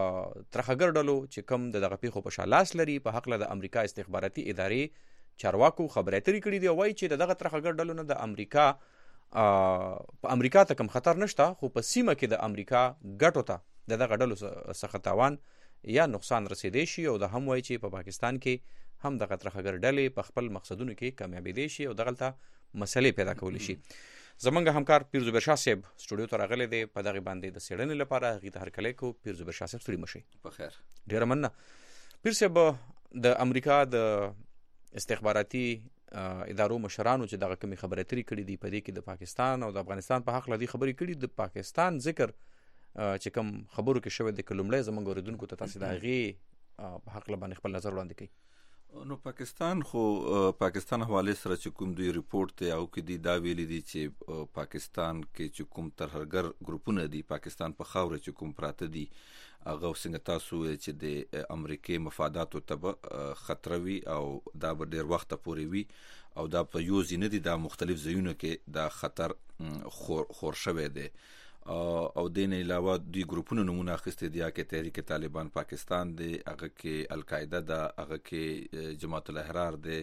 ترخګر ډلو چې کوم د دغه پیښو په شا لاس لري په هکله د امریکا استخباراتي ادارې چارواکو خبرې اترې کړي دي او وایي چې د دغه ترخګر ډلو نه د امریکا په امریکا ته کوم خطر نشته خو په سیمه کې د امریکا ګټو ته د دغه ډلو څخه تاوان یا نقصان رسیدی شي او د هم وایي چې په پاکستان کې هم دغه ترخګر ډلې په خپل مقصدونو کې کامیابېدی شي او دغلته مسلې پیدا کولی شي. زمونږ همکار پیر زبیر شاه صاحب سټوډیو ته راغلی دی په دغې باندې د څېړنې لپاره هغې ته هرکلی کوو. پیر زبیر شاه صاحب ستړي مه شئ. په خیر. ډېره مننه. پیر صاحب د امریکا د استخباراتي ادارو مشرانو چې دغه کومې خبرې اترې کړي دي په دې کې د پاکستان او د افغانستان په هکله دې خبرې کړي د پاکستان ذکر چې کوم خبرو کې شوی دی که لومړی زموږ اورېدونکو ته تاسې د هغې په هکله باندې خپل نظر وړاندې کوئ. نو پاکستان خو پاکستان حواله سره چې کوم دوی ریپورت ته او کې دی دا ویلي دي چې پاکستان کې چې کوم ترهګر ګروپونه دي پاکستان په خاوره چې کوم پراته دي هغه څنګه تاسو چې د امریکای مفاداتو ته خطر وي او دا به ډیر وخت پورې وي او دا په یو ځینې دي دا مختلف ځایونو کې دا خطر خور خور شوی دی او دین علاوه دوی ګروپونو نمونه اخیستې دي کې تحریک طالبان پاکستان دی هغه کې القاعده ده هغه کې جماعت الاحرار دی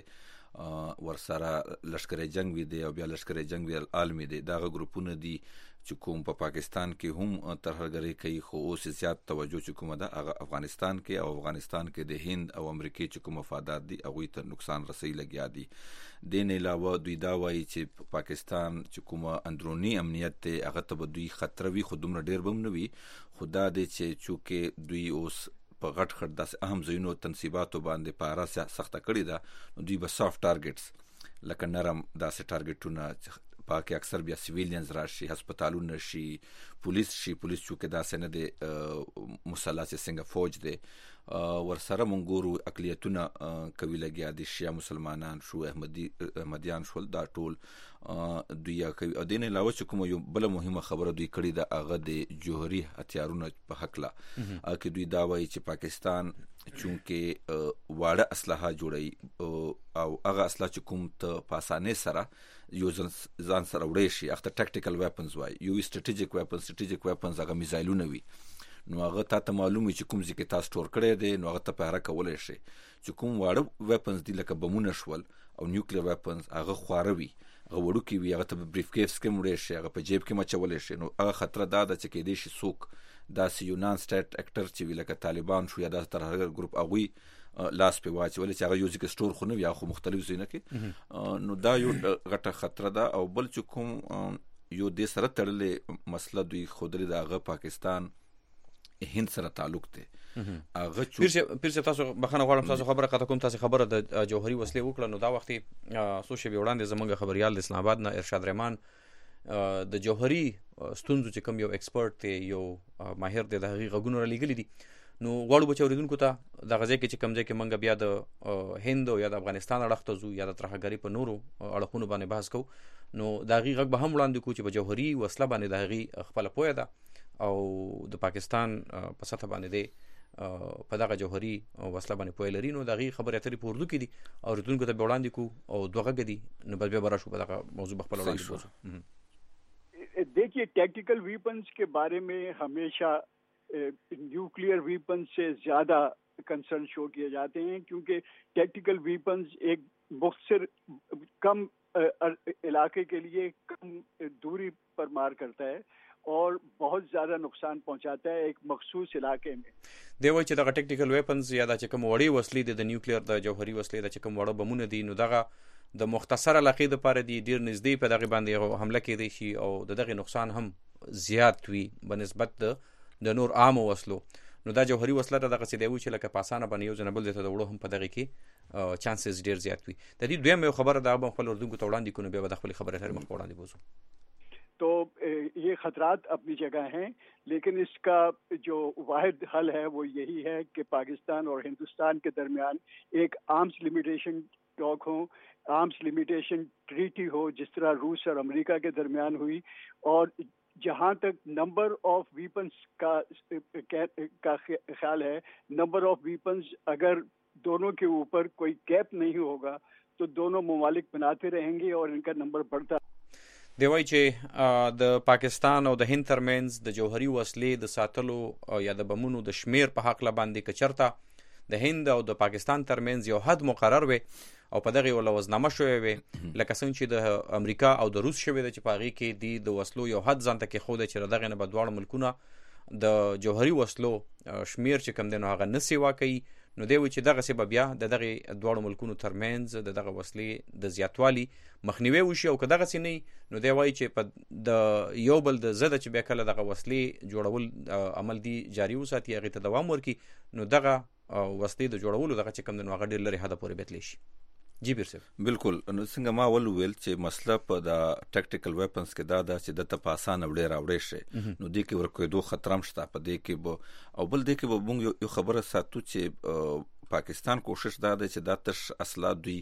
ورسره لشکر جنگ وی دی او بیا لشکر جنگ وی العالمي دی دا ګروپونه دي چې کوم په پاکستان کې هم ترهګري کوي خو اوس زیات توجه چې کومه ده هغه افغانستان کې او افغانستان کې د هند او امریکای چې کوم مفادات دي هغه ته نقصان رسي لګیا دي. دین علاوه دوی دا وایي چې پاکستان چې کومه اندرونی امنیت ته هغه ته دوی خطر وي خو دومره ډیر بم نه وي خدا دې چې چونکې دوی اوس په غټ غټ داسې اهم ځایونو تنصیباتو باندې پاره سخته کړې ده نو دوی به سافت ټارګټس لکه نرم داسې ټارګټونه پاکه اکثر بیا سیویلینز راشي هسپتالونه شي پولیس شي پولیس چونکې داسې نه دی مسلح چې څنګه فوج دی ورسره مونږ ګورو اقلیتونه کوي لګیا دي شیا مسلمانان شو احمدي احمدیان شول دا ټول دوی کوي او دین علاوه چې کوم یو بل مهمه خبره دوی کړې ده هغه د جوهري هتیارونو په حق لا کې دوی دا وایي چې پاکستان چونکې واړه اسلحه جوړي او هغه اسلحه چې کوم ته په اسانۍ سره یو ځان سره وړي شي اخته ټاکټیکل ویپنز وای یو سټریټیجیک ویپنز سټریټیجیک ویپنز هغه میزایلونه وي نو هغه ته معلومه چې کوم ځکه تاسو سٹور کړی دی نو هغه ته په هر کولای شي چې کوم واړه ویپنز دي لکه بمونه شول او نیوکلیر ویپنز هغه خواروي هغه وړوکی وي هغه ته بریف کیس کې مړی شي هغه په جیب کې مچولی شي نو هغه خطر دا ده چې کېدای شي څوک داسې یو نان سټیټ اکټر چې وي لکه طالبان شو یا داسې ترهګر ګروپ هغوی لاس پې واچولی چې هغه یو ځکه سټور خو نه وي هغه خو مختلف ځایونه کې نو دا یو غټه خطره ده او بل چې کوم یو دې سره تړلې مسله دوی ښودلې د هغه پاکستان هند سره تعلق دی هغه پیر صاحب تاسو بخښنه غواړم تاسو خبره قطع کوم تاسو خبره د جوهري وسلې وکړه نو دا وختي څو شېبې وړاندې زموږ خبريال د اسلام آباد نه ارشاد رحمان د جوهري ستونزو چې کوم یو ایکسپرت دی یو ماهر دی د هغې غږونه رالیږلي دي نو غواړو بچ اورېدونکو ته دغه ځای کې چې کوم ځای کې موږ بیا د هند یا د افغانستان اړخ ته ځو یا د ترهګرۍ په نورو اړخونو باندې بحث کوو نو د هغې غږ به هم وړاندې کوو چې په جوهري وسله باندې د هغې خپله پوهه ده او د پاکستان په سطح باندې دی په دغه جوهري وسله باندې پوهه لري نو د هغې خبرې اترې په اردو کې دي اورېدونکو ته به وړاندې کوو او دوه غږه دي نو بس بیا به راشو په دغه موضوع به خپله وړاندې بوځو देखिए tactical weapons के बारे में हमेशा न्यूक्लियर वीपन्स से ज़्यादा कंसर्न शो किए जाते हैं क्योंकि टैक्टिकल वीपन्स एक मुख्तर कम इलाके के लिए कम दूरी पर मार करता है और बहुत ज़्यादा नुकसान पहुंचाता है एक मखसूस इलाके में دی وایي چې دغه ټیکنیکل ویپنز یا دا چې کوم وړې وسلې دي د نیوکلیر د جوهري وسلې دا چې کوم وړه بمونه دي نو دغه د مختصر علاقې دپاره دي ډېر نږدې په دغې باندې حمله کېدی شي او د دغې نقصان هم زیات وي بنسبت د د نور عامو وسلو نو دا جوهري وسله ده دغسې دی وي چې لکه په اسانه باندې یو ځای نه بل ځای ته د وړو هم په دغې کې چانسز ډېر زیات وي د دې دویم یو خبره ده به خپل اردونکو ته وړاندې کړو بیا به د خپلې خبرې سره مخ وړاندې بوځو तो ये खतरात अपनी जगह हैं लेकिन इसका जो वाहिद हल है वो यही है कि पाकिस्तान और हिंदुस्तान के दरमियान एक आर्म्स लिमिटेशन टॉक हो आर्म्स लिमिटेशन ट्रीटी हो जिस तरह रूस और अमेरिका के दरमियान हुई और जहाँ तक नंबर ऑफ वीपन्स का का ख्याल है नंबर ऑफ वीपन्स अगर दोनों के ऊपर कोई कैप नहीं होगा तो दोनों ममालिक बनाते रहेंगे और इनका नंबर बढ़ता دی وایي چې د پاکستان او د هند ترمنځ د جوهري وسلې د ساتلو یا د بمونو د شمیر په هکله باندې که چېرته د هند او د پاکستان ترمنځ یو حد مقرر وي او په دغې ولوزنامه شوی وي لکه څنګه چې د امریکا او د روس شوی ده چې په هغې کې دي د وسلو یو حد ځان ته کېښودی چې له دغې نه به دواړه ملکونه د جوهري وسلو شمیر چې کوم دی نو هغه نه سیوا کوي نو دی وایي چې دغسې به بیا د دغې دواړو ملکونو ترمنځ د دغه وسلې د زیاتوالي مخنیوی وشي او که دغسې نه نو دی وایي چې په د یو بل د ضده چې بیا کله دغه وسلې جوړول عمل دي جاري وساتي هغې ته دوام ورکړي نو دغه وسلې د جوړولو دغه چې کوم دی نو هغه ډېر لرې حده پورې بیتلی شي جی بیر صاحب بالکل نو څنګه ما ول ویل چې مسله په د ټیکټیکل ویپنز کې دا ده چې د ته په اسانه وړې راوړې شي نو دې کې ورکوېدو خطر هم شته په دې کې به او بل دې کې به موږ یو خبره ساتو چې پاکستان کوشش دا ده چې دا تش اسلحه دوی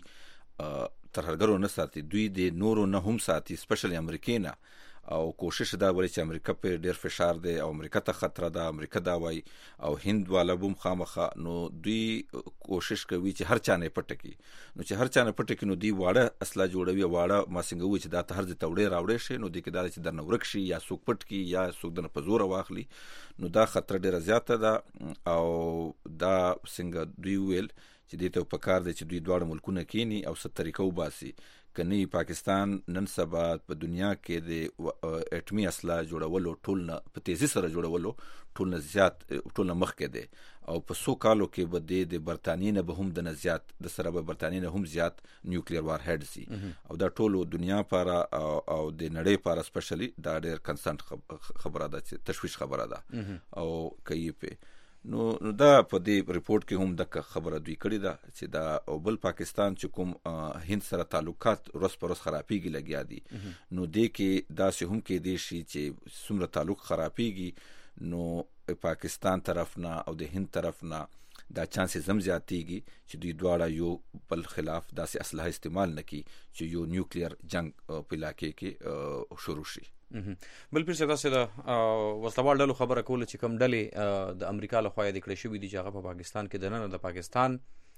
ترهګرو نه ساتي دوی د نورو نه هم ساتي سپیشلی امریکې نه او کوشش دا وایي چې امریکا په ډېر فشار دی او امریکا ته خطره ده امریکا دا وایي او هند والا به هم خامخا نو دوی کوشش کوي چې هر چا نه پټه کړي نو چې هر چا نه پټه کړي نو دوی واړه اسلحه جوړوي واړه ما څنګه وایي چې دا ته هر ځای ته وړې راوړې شي نو دې کې دا چې درنه ورک شي یا څوک پټ کړي یا څوک درنه په زوره واخلي نو دا خطره ډېره زیاته ده او دا څنګه دوی ویل چې دې ته پکار دی چې دوی دواړه ملکونه کینی او څه طریقه وباسي کني پاکستان نن سبا په دنیا کې د اټمي اسلحه جوړولو ټول نه په تیزی سره جوړولو ټول نه زیات ټول نه مخکې دی او په څو کالو کې به د برتانیې نه به هم د نه زیات د سره به برتانیې نه هم زیات نیوکلیر وار هیډ سي او دا ټول دنیا لپاره او د نړۍ لپاره سپیشلی دا ډېر کنسرن خبره ده چې تشویش خبره ده او کوي په نو نو دا په دې ریپورت کې هم د خبره دوی کړې ده چې دا او بل پاکستان چې کوم هند سره تعلقات روس پر روس خرابېږي لګیا دي نو دې کې داسې هم کېدی شي چې څومره تعلق خرابېږي نو پاکستان طرف نه او د هند طرف نه دا چانسز هم زیاتېږي چې دوی دواړه یو بل خلاف داسې اسلحه استعمال نه کړي چې یو نیوکلیر جنگ په علاقې کې شروع شي بل پیر صاحب تاسې د وسلوال ډلو خبره کوله چې کوم ډلې د امریکا لخوا یې د کړې شوي دي چې هغه په پاکستان کې دننه د پاکستان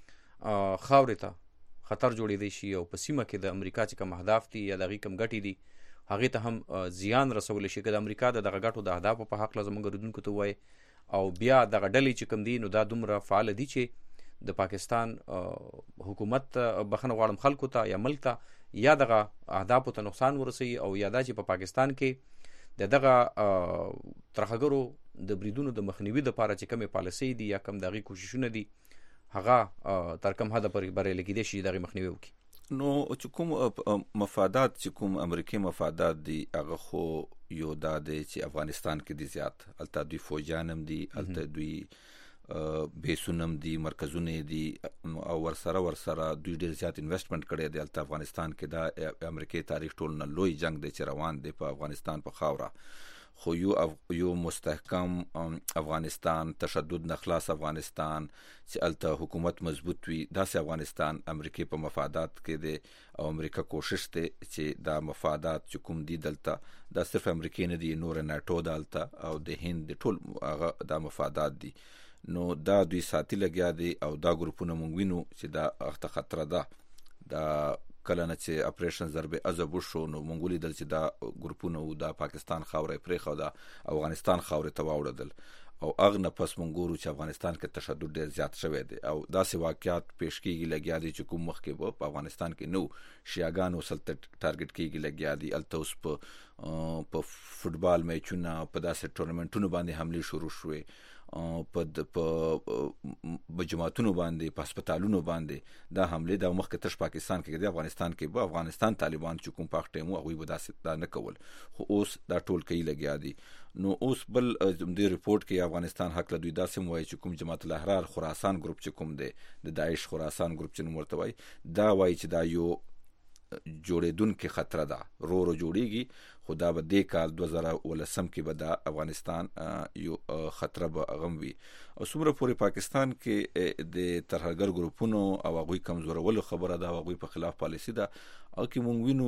خاورې ته خطر جوړېدی شي او په سیمه کې د امریکا چې کوم اهداف دي یا د هغې کوم ګټې دي هغې ته هم زیان رسولی شي که د امریکا د دغه ګټو د اهدافو په هکله زموږ اورېدونکو ته ووایي او بیا دغه ډلې چې کوم دي نو دا دومره فعال دي چې د پاکستان حکومت بخنه غواړم خلکو ته یا ملک ته یا دغه اهدافو ته نقصان ورسوي او یا دا چې په پاکستان کې د دغه ترهګرو د بریدونو د مخنیوي لپاره چې کومه پالیسي دي یا کوم دغه کوششونه دي هغه تر کوم حد پورې بریالي کېدای شي دغه مخنیوي وکړي. نو چې کوم مفادات چې کوم امریکایي مفادات دي هغه خو یو دا دی چې افغانستان کې دي زیات، الته دوی فوجان هم دي، الته دوی بیسونم دي، مرکزونه دي او ورسره ورسره دوی ډیر زیات انویسټمنټ کړی دی. الته افغانستان کې دا امریکایي تاریخ ټول نه لوی جنگ دی چې روان دی په افغانستان په خاوره، خو یو یو مستحکم افغانستان، تشدد نه خلاص افغانستان چې الته حکومت مضبوط وي، داسې افغانستان امریکای په مفادات کې دی او امریکا کوشش دی چې دا مفادات چې کوم دي دلته دا صرف امریکای نه دي، نور ناټو دلته او د هند ټول هغه دا مفادات دي. نو دا دوی ساتي لګیا دي او دا ګروپونه مونږ وینو چې دا اخته خطر ده. دا کله نه چې اپریشن ضرب عذاب وشو نو مونږ ولیدل چې دا ګروپونه او دا پاکستان خاورې پرې خو دا افغانستان خاورې ته واوړدل او اغه نه پس مونږ ګورو چې افغانستان کې تشدد ډیر زیات شوی دی او داسې واقعیات پیش کیږي لګیا دي چې کوم مخ کې په افغانستان کې نو شیعاګانو سلطه ټارګټ کیږي لګیا دي. الته اوس په په فوټبال میچونه په داسې ټورنمنټونو باندې حمله شروع شوې، په په جماعتونو باندې، په هسپتالونو باندې دا حمله د مخکې تش پاکستان کې دی، افغانستان کې به افغانستان طالبان چې کوم پاک ټیمو هغه به داسې دا نه کول، خو اوس دا ټول کوي لګیا دي. نو اوس بل د ریپورت کې افغانستان حق له دوی داسې وایي چې کوم جماعت الاحرار خراسان ګروپ چې کوم دی د داعش خراسان ګروپ چې نوم ورته وایي، دا وایي چې دا یو جوړېدونکې خطر ده، رو رو جوړیږي، خو دا به دې کال دوه زره ولسم کې به دا افغانستان یو خطر به غم وي. او څومره پورې پاکستان کې د ترهګر ګروپونو او هغوی کمزورولو خبره ده او هغوی په خلاف پالیسي ده او کې مونږ وینو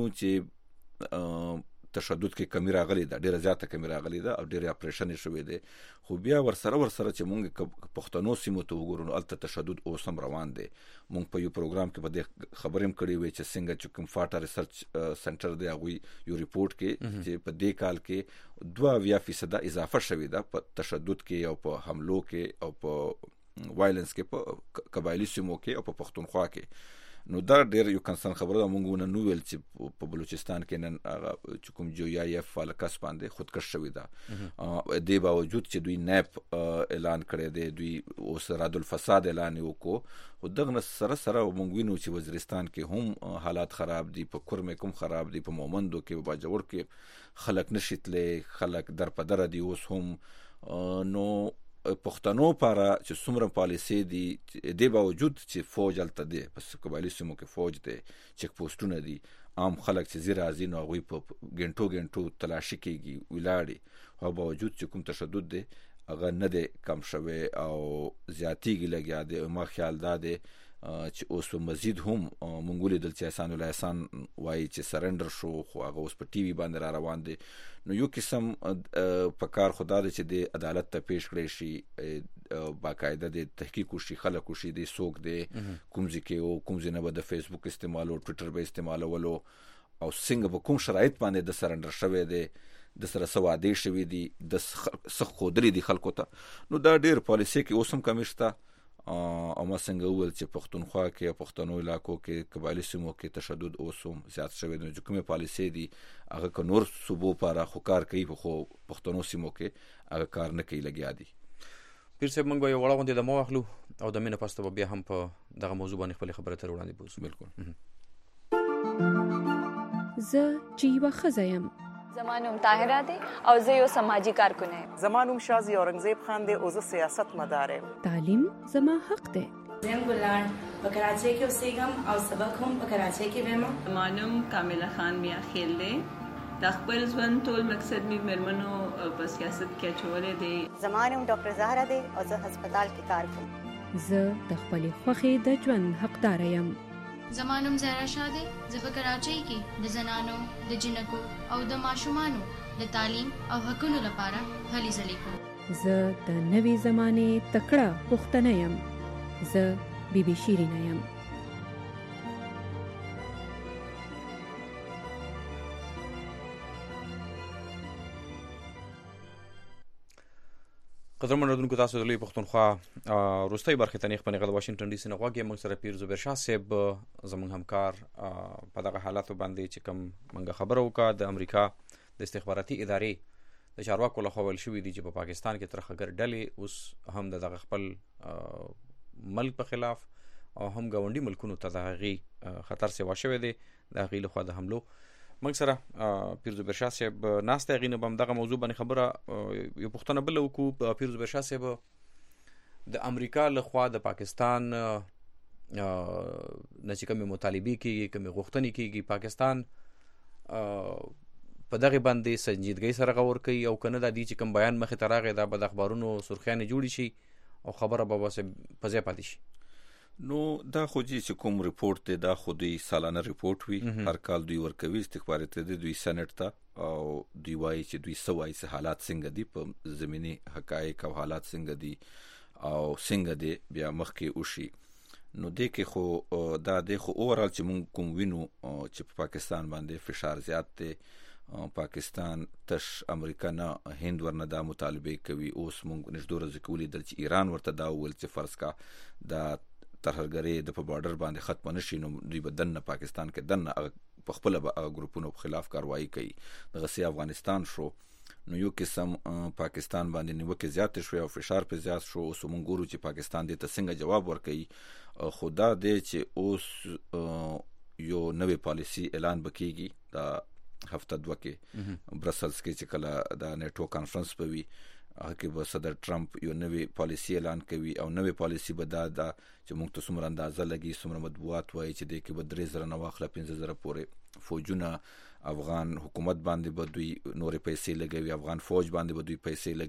چې تشدد کې کمی راغلی ده، ډیره زیاته کمی راغلی ده او ډیره اپریشن شوی دی، خو بیا ورسره ورسره چې مونږ پښتنو سیمو ته وګورو الته تشدد اوس هم روان دی. مونږ په یو پروګرام کې په دې خبرې هم کړې وې چې څنګه چې کوم فاټا ریسرچ سنټر دی هغوی یو ریپورت کې چې په دې کال کې دوه اویا فیصده اضافه شوې ده په تشدد کې او په حملو کې او په وایلنس کې، په قبایلي سیمو کې او په پښتونخوا کې. نو دا ډیر یو کنسرن خبره ده. مونږ نه ویل چې په بلوچستان کې نن هغه چې کوم جو یا اف فالکس باندې خودکش شوی ده، د باوجود چې دوی نیپ اعلان کړی دی، دوی اوس راد الفساد اعلان وکړو، خو دغه سره سره مونږ وینو چې وزیرستان کې هم حالات خراب دي، په کورمه کوم خراب دي، په مومندو کې په باجوړ کې خلک نشیتلې، خلک در په در دي اوس هم. نو پښتنو لپاره چې څومره پالیسي دي د باوجود چې فوج الته دی، پس قبایلي سیمو کې فوج دی، چک پوسټونه دي، عام خلک چې زیرا ازین او غوي په ګنټو ګنټو تلاشي کیږي ولاړي، خو باوجود چې کوم تشدد دی هغه نه دی کم شوی او زیاتیږي لګیا دی. ما خیال دا دی چې اوس مزید هم مونږ ولیدل چې احسان الله احسان وایي چې سرندر شو، خو هغه اوس په ټي وي باندې را روان دی. نو یو قسم په کار خدا دی چې د عدالت ته پیش کړی شي، باقاعده د تحقیق وشي، خلک وشي د څوک دی، کوم ځای کې او کوم ځای نه به د فیسبوک استعمال او ټویټر به استعمالولو او څنګه به کوم شرایط باندې د سرندر شوی دی، د سره څه وعدې شوي دي، د څه ښودلي دي خلکو ته. نو دا ډېر پالیسي کې اوس هم کمی شته او ما څنګه وویل چې پښتونخوا کې او پښتنو علاقو کې قبایلي سیمو کې تشدد اوس هم زیات شوی دی. چې کومې پالیسي دي هغه که نور صوبو لپاره خو کار کوي، خو پښتنو سیمو کې هغه کار نه کوي لګیا دي. پیر صاحب موږ به یو وړه غوندې دمه واخلو او د مینه پسته به بیا هم په دغه موضوع باندې خپلې خبرې تر وړاندې بوځو. بالکل. زه چې یوه ښځه یم، زما نوم طاهره دی او زه یو سماجي کارکن یم. زما نوم شازي اورنګزیب خان دی او زه سیاست مدار یم. تعلیم زما حق دی. زه ګلان په کراچۍ کې اوسېږم او سبق هم په کراچۍ کې وایم. زما نوم کامله خان میا خیل دی. د خپل ژوند ټول مقصد مې مېرمنو په سیاست کې اچولی دی. زما نوم ډاکټر زهره دی او زه هسپتال کې کار کوم. زه د خپلې خوښې د ژوند حقداره یم. زما نوم زهرا شاه دی. زه په کراچۍ کې د زنانو، د جنکو او د ماشومانو د تعلیم او حقونو لپاره هلې ځلې کوم. زه د نوې زمانې تکړه پښتنه یم. زه بی بی شیرینه یم. قدرمن ردونکو تاسو د لوی پښتونخوا وروستۍ برخې ته خپل غږ د واشنگټن ډي سي نه غواګي موږ سره پیر زبیر شاه صاحب زموږ همکار په دغه حالاتو باندې چې کوم موږ خبرو وکړه د امریکا د استخباراتي ادارې د چارواکو له خوا ویل شوي دي چې په پاکستان کې ترخګر ډلې اوس هم د دغه خپل ملک په خلاف او هم ګاونډي ملکونو ته د هغې خطر سوا شوی دی د هغې له خوا د حملو. موږ سره پیر زبیر شاه صاحب ناسته هغې نه به هم دغه موضوع باندې خبره یو پوښتنه بله وکړو. پیر زبیر شاه صاحب د امریکا له خوا د پاکستان نه چې کومې مطالبې کېږي کومې غوښتنې کېږي پاکستان په دغې باندې سنجیدګۍ سره غور کوي او که نه دا دي چې کوم بیان مخې ته راغی دا به د اخبارونو سرخیانې جوړې شي او خبره به بس په ځای پاتې شي؟ نو دا خو چې کوم ریپورت دی دا خو دوی سالانه ریپورت وي هر کال دوی ورکوي استخباراتي دی دوی سېنات ته او دوی وایي چې دوی څه وایي چې حالات څنګه دي په زمینی حقایق او حالات څنګه دي او څنګه دي بیا مخکې وشي. نو دې کې خو دا دی خو اورال چې مونږ کوم وینو چې په پاکستان باندې فشار زیات دی. پاکستان تش امریکا نه هند ورنه دا مطالبه کوي. اوس مونږ نږدې ورځې کې ولیدل چې ایران ورته دا وویل چې فرض کا دا ترهګرۍ د په بارډر باندې ختم نشي نو دوی به دننه پاکستان کې دننه په خپله به هغه ګروپونو په خلاف کاروایي کوي. دغسې افغانستان شو نو یو قسم پاکستان باندې نیوکې زیاتې شوې او فشار پرې زیات شو. اوس موږ ګورو چې پاکستان دې ته څنګه جواب ورکوي. خو دا دی چې اوس یو نوې پالیسي اعلان به کېږي دا هفته دوه کې برسلز کې چې کله دا نیټو کانفرنس به وي هغه کې به صدر ټرمپ یو نوې پالیسي اعلان کوي او نوې پالیسي به دا ده چې موږ ته څومره اندازه لګي څومره مطبوعات وایي چې دې کې به درې زره نه واخله پنځه زره پورې فوجونه افغان حکومت باندې به دوی نورې پیسې لګوي افغان فوج باندې به دوی پیسې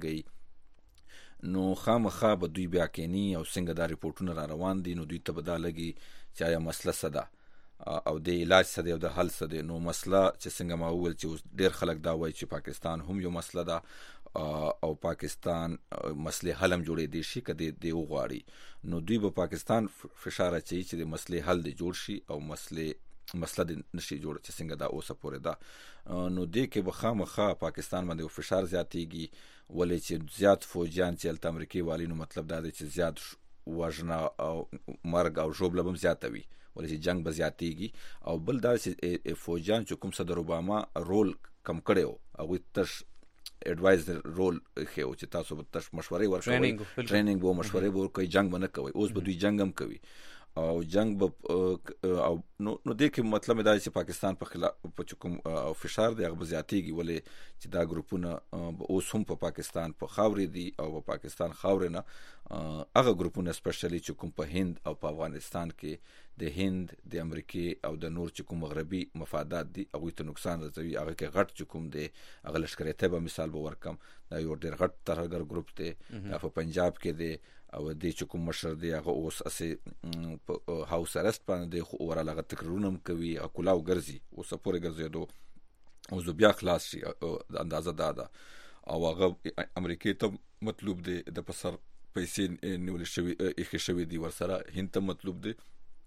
لګوي. نو خامخا به دوی بیا کینی او څنګه دا ریپورټونه را روان دي نو دوی ته به دا لګي چې آیا مسله څه ده او د علاج څه دی او د حل څه دی. نو مسله چې څنګه ما وویل چې اوس ډېر خلک دا وایي چې پاکستان هم یو مسله ده او پاکستان مسلې حل هم جوړې دي شي که دی وغواړي نو دوی به پاکستان فشار اچوي چې د مسلې حل دی جوړ شي او مسلې مسله دی نشي جوړ چې څنګه دا اوسه پورې ده. نو دې کې به خامخا پاکستان باندې فشار زیاتېږي ولې چې زیات فوجیان چې هلته امریکې والي نو مطلب دا دی چې زیات وژنه او مرګ او ژوبله به هم زیاته وي ولې چې جنګ به زیاتېږي. او بل دا چې فوجیان چې کوم صدر اوباما رول کم کړی و هغوی تش ایڈوایزر رول خو چې تاسو به تاسو مشورې ورکوي ټریننګ به مشورې به ورکوي جنگ به نه کوي. اوس به دوی جنگ هم کوي او جنگ به او نو نو دې کې مطلب دا چې پاکستان په خلاف په کوم فشار دی هغه به زیاتېږي ولې چې دا ګروپونه اوس هم په پاکستان په خاورې دي او په پاکستان خاورې نه هغه ګروپونه سپیشلی چې کوم په هند او په افغانستان کې د هند د امریکې او د نور چې کوم مغربي مفادات دي هغوی ته نقصان رسوي. هغه کې غټ چې کوم دی هغه لشکرې طیبه مثال به ورکم دا یو ډېر غټ ترهګر ګروپ دی دا په پنجاب کې دی او دې چې کوم مشر دی هغه اوس اسې په هاوس ارست باندې دی خو ورله هغه تکرارونه هم کوي او کلاو ګرځي اوسه پورې ګرځېدو اوس بیا خلاص شي اندازه دا ده او هغه امریکې ته مطلوب دی د په سر پیسې نیولې شوي ایښې شوي دي ورسره هند ته مطلوب دی.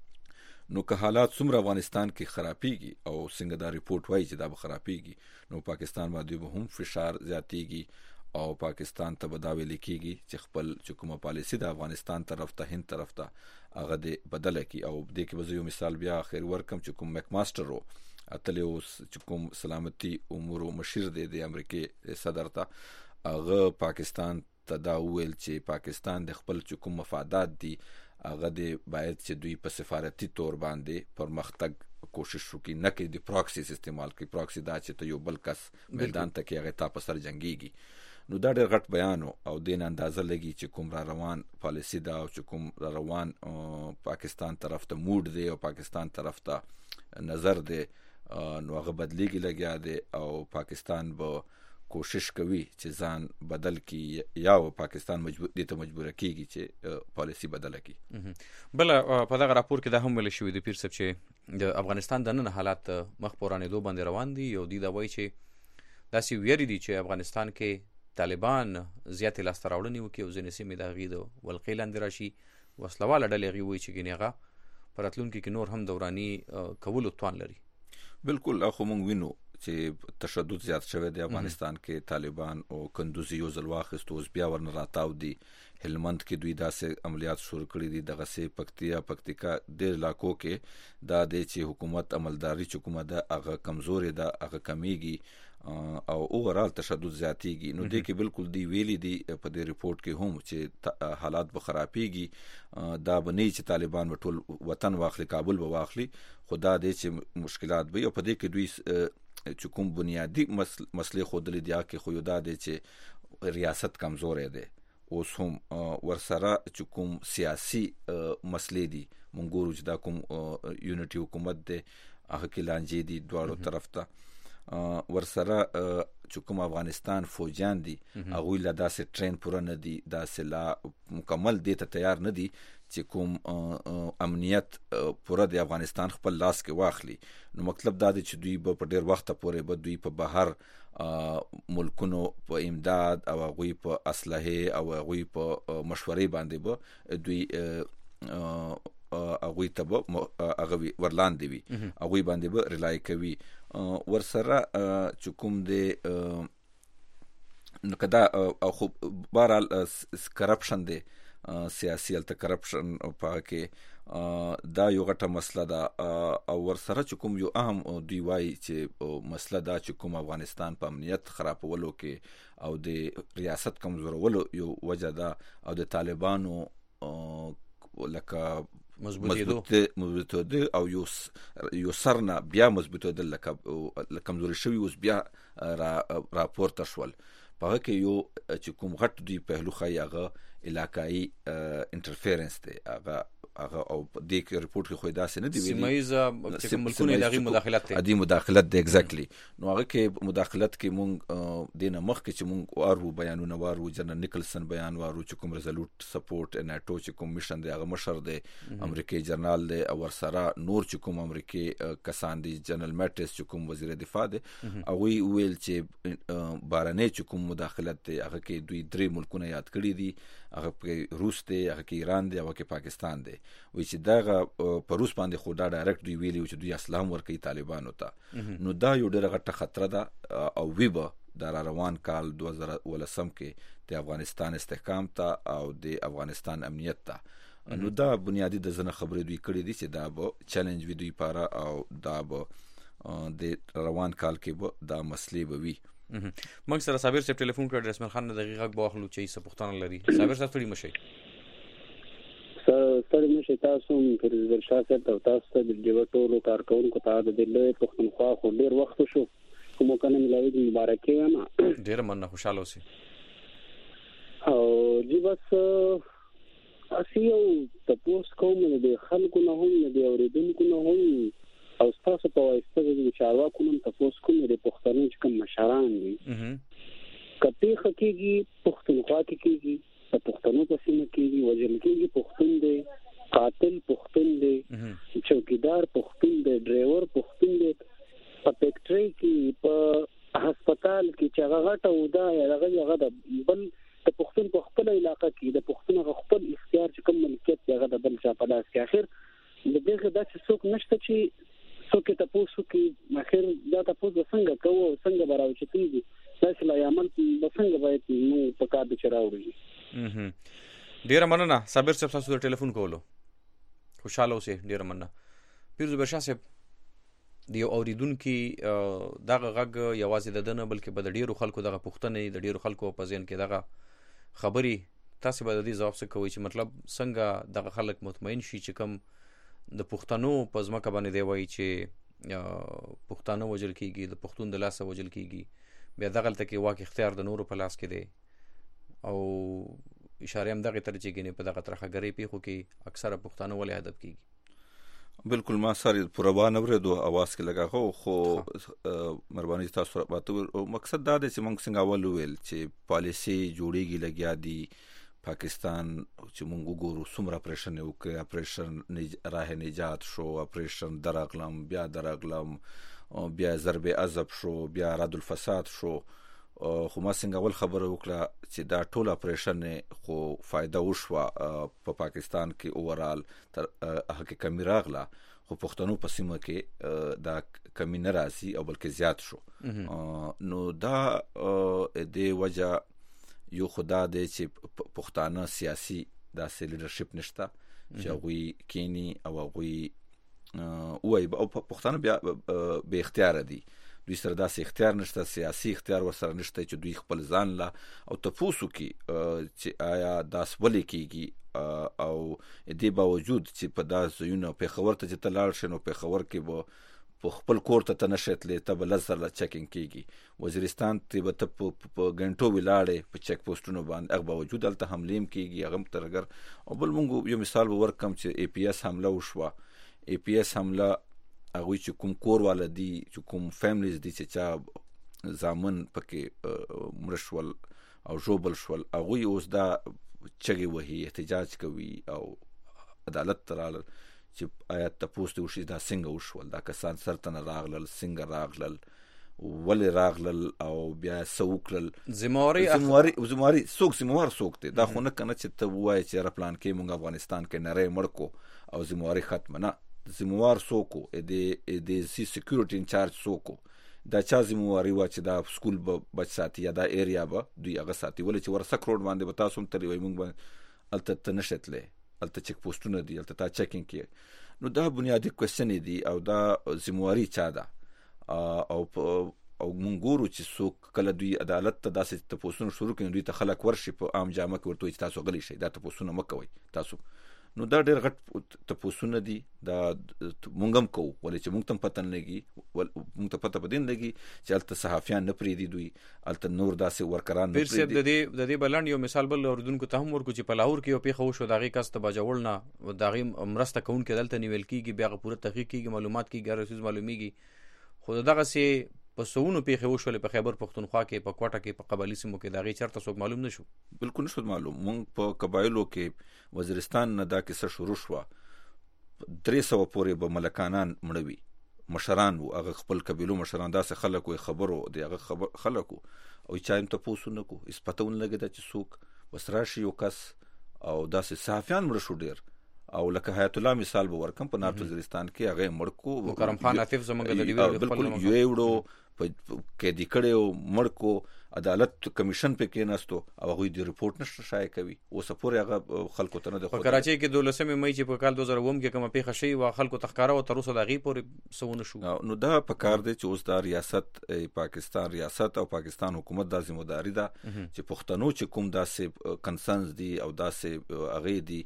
نو که حالات څومره افغانستان کې خرابېږي او څنګه دا ریپورټ وایي چې دا به خرابېږي نو پاکستان باندې به هم فشار زیاتېږي او پاکستان ته به دا ویل کېږي چې خپل چې کومه پالیسي د افغانستان طرف ته هند طرف ته هغه دې بدله کړي. او دې کې به زه یو مثال بیا اخر ورکم چې کوم میک ماسټر و اتلی اوس چې کوم سلامتي امورو مشیر دی د امریکې صدر ته هغه پاکستان ته دا وویل چې پاکستان د خپل چې کوم مفادات دي هغه دې باید چې دوی په سفارتي طور باندې پرمختګ کوشش وکړي نه کې د پراکسیز استعمال کوي. پراکسی دا چې ته یو بل کس میدان ته کې هغه تا په سر جنګېږي. نو دا ډېر غټ بیان او دین اندازه لګي چې کوم را روان پالیسی دا او چې کوم را روان پاکستان طرف ته موډ دی او پاکستان طرف ته نظر دی نو هغه بدلیږي لګیا دی او پاکستان به کوشش کوي چې ځان بدل کی یا پاکستان مجبور دي ته مجبور کیږي چې پالیسی بدل کی. بل په دغه راپور کې دا هم ویل شوی دی پیر صاحب چې د افغانستان د نن حالات مخ پورانه دوه باندې روان دي او د وایي چې داسې ویری دي چې افغانستان کې طالبان زیات لاسته راوړنې وکړي او ځینې سیمې د هغې د ولقې لاندې راشي وسلواله ډلې هغې وایي چې ګینې هغه په راتلونکي کې نور هم دوراني کولو توان لري. بالکل خو موږ وینو چې تشدد زیات شوی دی افغانستان کې طالبان او کندوزي یو ځل واخیست اوس بیا ورنه راتاو دي هلمند کې دوی داسې عملیات شروع کړي دي دغه سه پکتیا پکتیکا د علاقو کې دا د چې حکومت عملداري چې کومه ده هغه کمزوري ده هغه کمیږي او اوورال تشدد زیاتیږي نو دې کې بالکل دی ویلي دي په دې ریپورت کې هم چې حالات به خرابېږي دا بنې چې طالبان ټول وطن واخلي کابل به واخلي خدا دې چې مشکلات به او په دې کې دوی چې کوم بنیادی مسلې خودلې دي کې خو دا دې چې ریاست کمزورې ده اوس هم ورسره چې کوم سیاسي مسلې دي مونږ ګورو چې دا کوم یونټي حکومت ده هغه کې لانجې دي دواړو طرف ته ورسره چې کوم افغانستان فوجان دي هغه لا داسې ټرین پوره نه دي داسې لا مکمل دي ته تیار نه دي چې کوم امنیت پوره د افغانستان خپل لاس کې واخلي نو مطلب دا دی چې دوی په ډیر وخت پورې به دوی په بهر ملکونو په امداد او غوي په اسلحه او غوي په مشورې باندې به دوی هغه ته به هغه ورلاندې وي هغه باندې به ریلای کوي ورسره چې کوم د نو کدا او خو بهرحال کرپشن دی سیاسي الته کرپشن په کې دا یو غټه مسله ده او ورسره چې کوم یو اهم دوی وایي چې مسله دا چې کوم افغانستان په امنیت خرابولو کې او د ریاست کمزورولو یو وجه ده او د طالبانو لکه مضبوطه او یو یو سرنا بیا مضبوطه د لکه کمزوري شوی اوس بیا راپورته شول په کې یو چې کوم غټ دی پهلو خای هغه علاقائی انټرفیرنس دی هغه هغه او د کې ریپورت کې خو داسې نه دی ویلي سیمایزه چې ملکونه لغي مداخلت دی ادي مداخلت دی ایگزیکټلی نو هغه کې مداخلت کې مونږ دینه مخ کې چې مونږ وارو بیانونه وارو جنرال نیکلسن بیان وارو چې کوم ریزولوټ سپورټ ناتو چې کوم میشن دی هغه مشر دی امریکای جنرال دی او سره نور چې کوم امریکای کسان دي جنرال میټس چې کوم وزیر دفاع دی او وی ویل چې بارنه چې کوم مداخلت دی هغه کې دوی درې ملکونه یاد کړی دي هغه کې روس دی هغه کې ایران دی او کې پاکستان دی وی چې دا په روس باندې خو دا ډایرکټ دی ویلی چې دوی اسلام ورکوي طالبانو ته نو دا یو ډېر غټه خطر ده او ویبه د روان کال دوه زره ولسم کې د افغانستان استحکام ته او د افغانستان امنیت ته نو دا بنیادی د زنه خبرې دوی کړې دي چې دا به چیلنج وي دوی پاره او دا به د روان کال کې به دا مسلې به وي موږ سره صابر صاحب ټلیفون کړ رسمن خان نه دقیقه بوخلو چې څه پښتنه لري صابر صاحب ټولې مشي ستړي مشه تاسو پر ورشا صاحب تاسو ته د ډیوټولو کارکونکو ته د دلې پښتونخوا خو ډیر وخت شو کوم کنه ملایي مبارکي وایم ډیر مننه خوشاله اوسئ او جی بس اسیو تاسو کوم د خلکو نه هم د اوریدونکو نه هم او تاسو په واسطه د چارواکو نن تاسو کوم د پښتنو چې کوم مشران دي کپی حقيقي پښتونخوا کې کېږي په پښتنو په سیمه کې وجل کېږي پښتون دی قاتل پښتون دی چوکیدار پښتون دی ډرایور پښتون دی په فیکټری کې په هسپتال کې چې هغه غټه ودا هغه هغه د بل د پښتون په خپل علاقې کې د پښتون خپل اختیار چې کوم ملکیت هغه د بل چا په لاس کې اخر د دغه داسې څوک نشته چې څوک ته پوسو کې اخر دا تاسو څنګه کوو څنګه براو چې تیږي تاسو لا عمل په څنګه باید نو په کار به چراوړي ډیر مننه صابر صاحب تاسو د ټلیفون کولو خوشاله اوسئ ډیر مننه پیرزو برشا صاحب دی اوریدونکو دغه غږ یوازې د دنه بلکې بد ډیرو خلکو دغه پښتنې د ډیرو خلکو په ځین کې دغه خبري تاسو به د دې ځواب څه کوئ چې مطلب څنګه دغه خلک مطمئن شي چې کوم د پښتنو په ځمکه باندې دی وایي چې پښتانه وجل کیږي د پښتون د لاسه وجل کیږي بیا دغه تل کې واقع اختیار د نورو په لاس کې دی او اشاره هم دغه تر چې ګنې په دغه طرحه غری پیخو کې اکثره پښتانه ولې هدف کیږي بالکل ما ساري پروان اوریدو اواز کې لگا خو خو مهرباني تاسو راته مقصد دا دی چې موږ څنګه اول ویل چې پالیسي جوړیږي لګیا دي پاکستان چې موږ وګورو څومره اپریشن وکړ اپریشن راه نجات شو اپریشن درغلم بیا درغلم بیا ضرب عذاب شو بیا رد الفساد شو خو ما څنګه اول خبره وکړه چې دا ټول اپریشن خو فائدہ وشوه په پاکستان کې اوورال تر هغه کمی راغله خو پښتنو په سیمه کې دا کمی نه راځي او بلکې زیات شو. نو دا د وجه یو خدا دی چې پښتانه سیاسي داسې لیډرشپ نشته چې هغوی کینی او هغوی وایي او پښتانه بیا بې اختیاره دي، دوی سره داسې اختیار نشته، سیاسي اختیار ورسره نشته چې دوی خپل ځان له او تپوسو کې چې آیا داس ولې کېږي او دې باوجود چې په دا ځایونه پېښور ته چې ته لاړ شې نو پېښور کې به په خپل کور ته ته نشې تللی، ته به لس زره چیکینګ کېږي. وزیرستان ته به ته په ګنټو ولاړې په چیک پوسټونو باندې، هغه باوجود هلته حملې هم کېږي، هغه هم ترګر. او بل مونږ یو مثال به ورکړم چې ای پی ایس حمله وشوه. ای پی ایس حمله هغوی چې کوم کور والا دي، چې کوم فیملیز دي چې چا زامن پکې مړه شول او ژوبل شول، هغوی اوس دا چغې وهي، احتجاج کوي او عدالت ته راغلل چې آیا تپوس دې وشي دا څنګه وشول، دا کسان سرته نه راغلل، څنګه راغلل، ولې راغلل او بیا څه وکړل. ذمواري ذمواري څوک ذموار څوک دی؟ دا خو نه کنه چې ته ووایې چې یاره پلان کې مونږ افغانستان کې نری مړ کو او ذمواري ختمه نه. ذموار څوک و؟ د سي سیکورټي انچارج څوک و؟ دا چا ذمواري وه چې دا سکول به بچ ساتي یا دا ایریا به دوی هغه ساتي؟ ولې چې ورسک روډ باندې به تاسو هم تللی وایي مونږ به هلته ته نشې تللی، هلته چیک پوسټونه دي، هلته تا چیکینګ کې. نو دا بنیادي کوېسچنې دي او دا ذمواري چا ده؟ او او مونږ ګورو چې څوک کله دوی عدالت ته داسې تپوسونه شروع کړي، دوی ته خلک ورشي په عام جامه کې ورته وایي چې تاسو غلی شئ، دا تپوسونه مه کوئ تاسو. نو دا ډېر غټ تپوسونه دي، دا مونږ هم کوو، ولې چې مونږ ته هم پته نه لګي، مونږ ته پته په دې نه لګي چې هلته صحافیان نه پرېږدي، دوی هلته نور داسې ورکران نه پیر صاحب د دې د دې بلنډ یو مثال بل اورېدونکو ته هم ورکړو چې په لاهور کې یو پېښه وشوه، د هغې کس ته باجوړ نه د هغې مرسته کوونکی دلته نیول کېږي، بیا هغه پوره تحقیق کېږي، معلومات کېږي، هر څیز معلومېږي. خو د دغسې په سوونو پیښې وشولې په خیبر پښتونخوا کې، په کوټه کې، په قبایلي سیمو کې، د هغې چېرته څوک معلوم نه شو؟ بلکل نه شو معلوم. مونږ په قبایلو کې وزیرستان نه دا کیسه شروع شوه، درې سوه پورې به ملکانان مړه وي، مشران وو، هغه خپل قبیلو مشران، داسې خلک وو، خبرو د هغه خلک وو او چا هم تپوس ونه کړو، هېڅ پته ونه لګېده چې څوک بس راشي یو کس. او داسې صحافیان مړه شو ډېر، او لکه حیات الله مثال به ورکم په نارت وزیرستان کې هغه مړ کو، مکرم خان عاطف زموږ د ډیوی بالکل یو وړو په قیدی کړو، مړ کو، عدالت کمیشن په کې نستو او هغه د ریپورت نشته شایع کوي. اوس پورې هغه خلکو ته نه د په کراچۍ کې دولسمې مې چې په کال دو زره اووه کې کومه پیښه شوې وه خلکو ته ښکاره وه، تر اوسه د هغې پورې څه ونه شو. نو دا پکار دی چې اوس دا ریاست پاکستان ریاست او پاکستان حکومت دا ذمہداري ده چې پښتنو چې کوم داسې کنسرنز دي او داسې هغې دي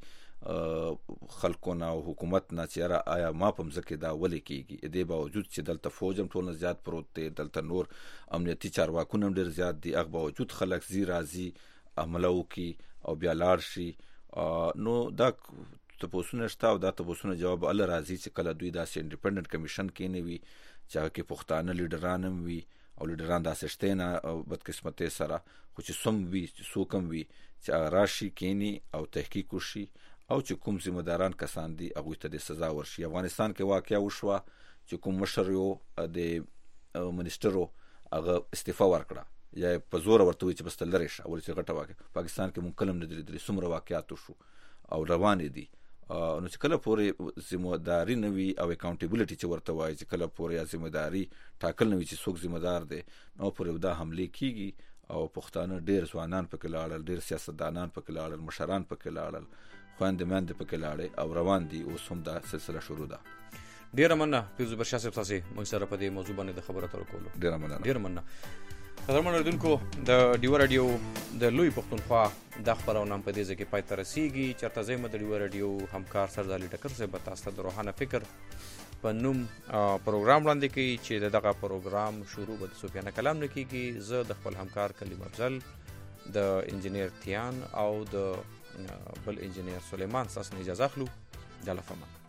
خلکو نه او حکومت نه چې یاره آیا ما په مځکې دا ولې کېږي، دې باوجود چې دلته فوج هم ټول نه زیات پروت دی، دلته نور امنیتي چارواکونه هم ډېر زیات دي، هغه باوجود خلک ځي راځي حمله وکړي او بیا لاړ شي. نو دا تپوسونه شته او دا تپوسونه جواب الله راځي چې کله دوی داسې انډیپنډنټ کمیشن کې نه وي چې هغه کې پښتانه لیډران هم وي او لیډران داسې شته نه بدقسمتۍ سره، خو چې څوم وي چې څوک هم وي چې هغه راشي کینی او تحقیق وشي او چې کوم ذمہداران کسان دي هغوی ته د سزا ورشي. افغانستان کې واقعه وشوه چې کوم مشر یو د منیسټرو هغه استعفا ورکړه یا په زور ورته وایي چې بس ته لرې شه، ولې چې غټه واقع پاکستان کې مونږ کله هم نه دي لیدلي، څومره واقعات وشو او روانې دي. نو چې کله پورې ذمہداري نه وي او اکاونټیبلټي چې ورته وایي چې کله پورې یا ذمہداري ټاکل نه وي چې څوک ذمہدار دی، نو پورې دا حملې کېږي او پښتانه ډېر ځوانان پکې لاړل، ډېر سیاستدانان پکې لاړل، مشران پکې لاړل، خویندې میندې پکې لاړې او روان دي. اوس هم دا سلسله شروع ده. ډېره مننه پیر زبر شاه صاحب، تاسې موږ سره په دې موضوع باندې د خبرو اترو کولو. ډېره مننه. ډېره مننه. قدرمنو اورېدونکو، د ډیوه راډیو د لوی پښتونخوا دا خپرونه په دې ځای کې پای ته رسېږي. چېرته ځای مو د ډیوه راډیو همکار سردار ډکر صاحب به تاسو ته د روښانه فکر په نوم پروګرام وړاندې کوي چې دغه پروګرام شروع به د صوفیانه کلام نه کېږي. زه د خپل همکار کلیم افضل، د انجینیر تیان او د بل انجینیر سلیمان ستاسو نه اجازه اخلو. د الله په امان.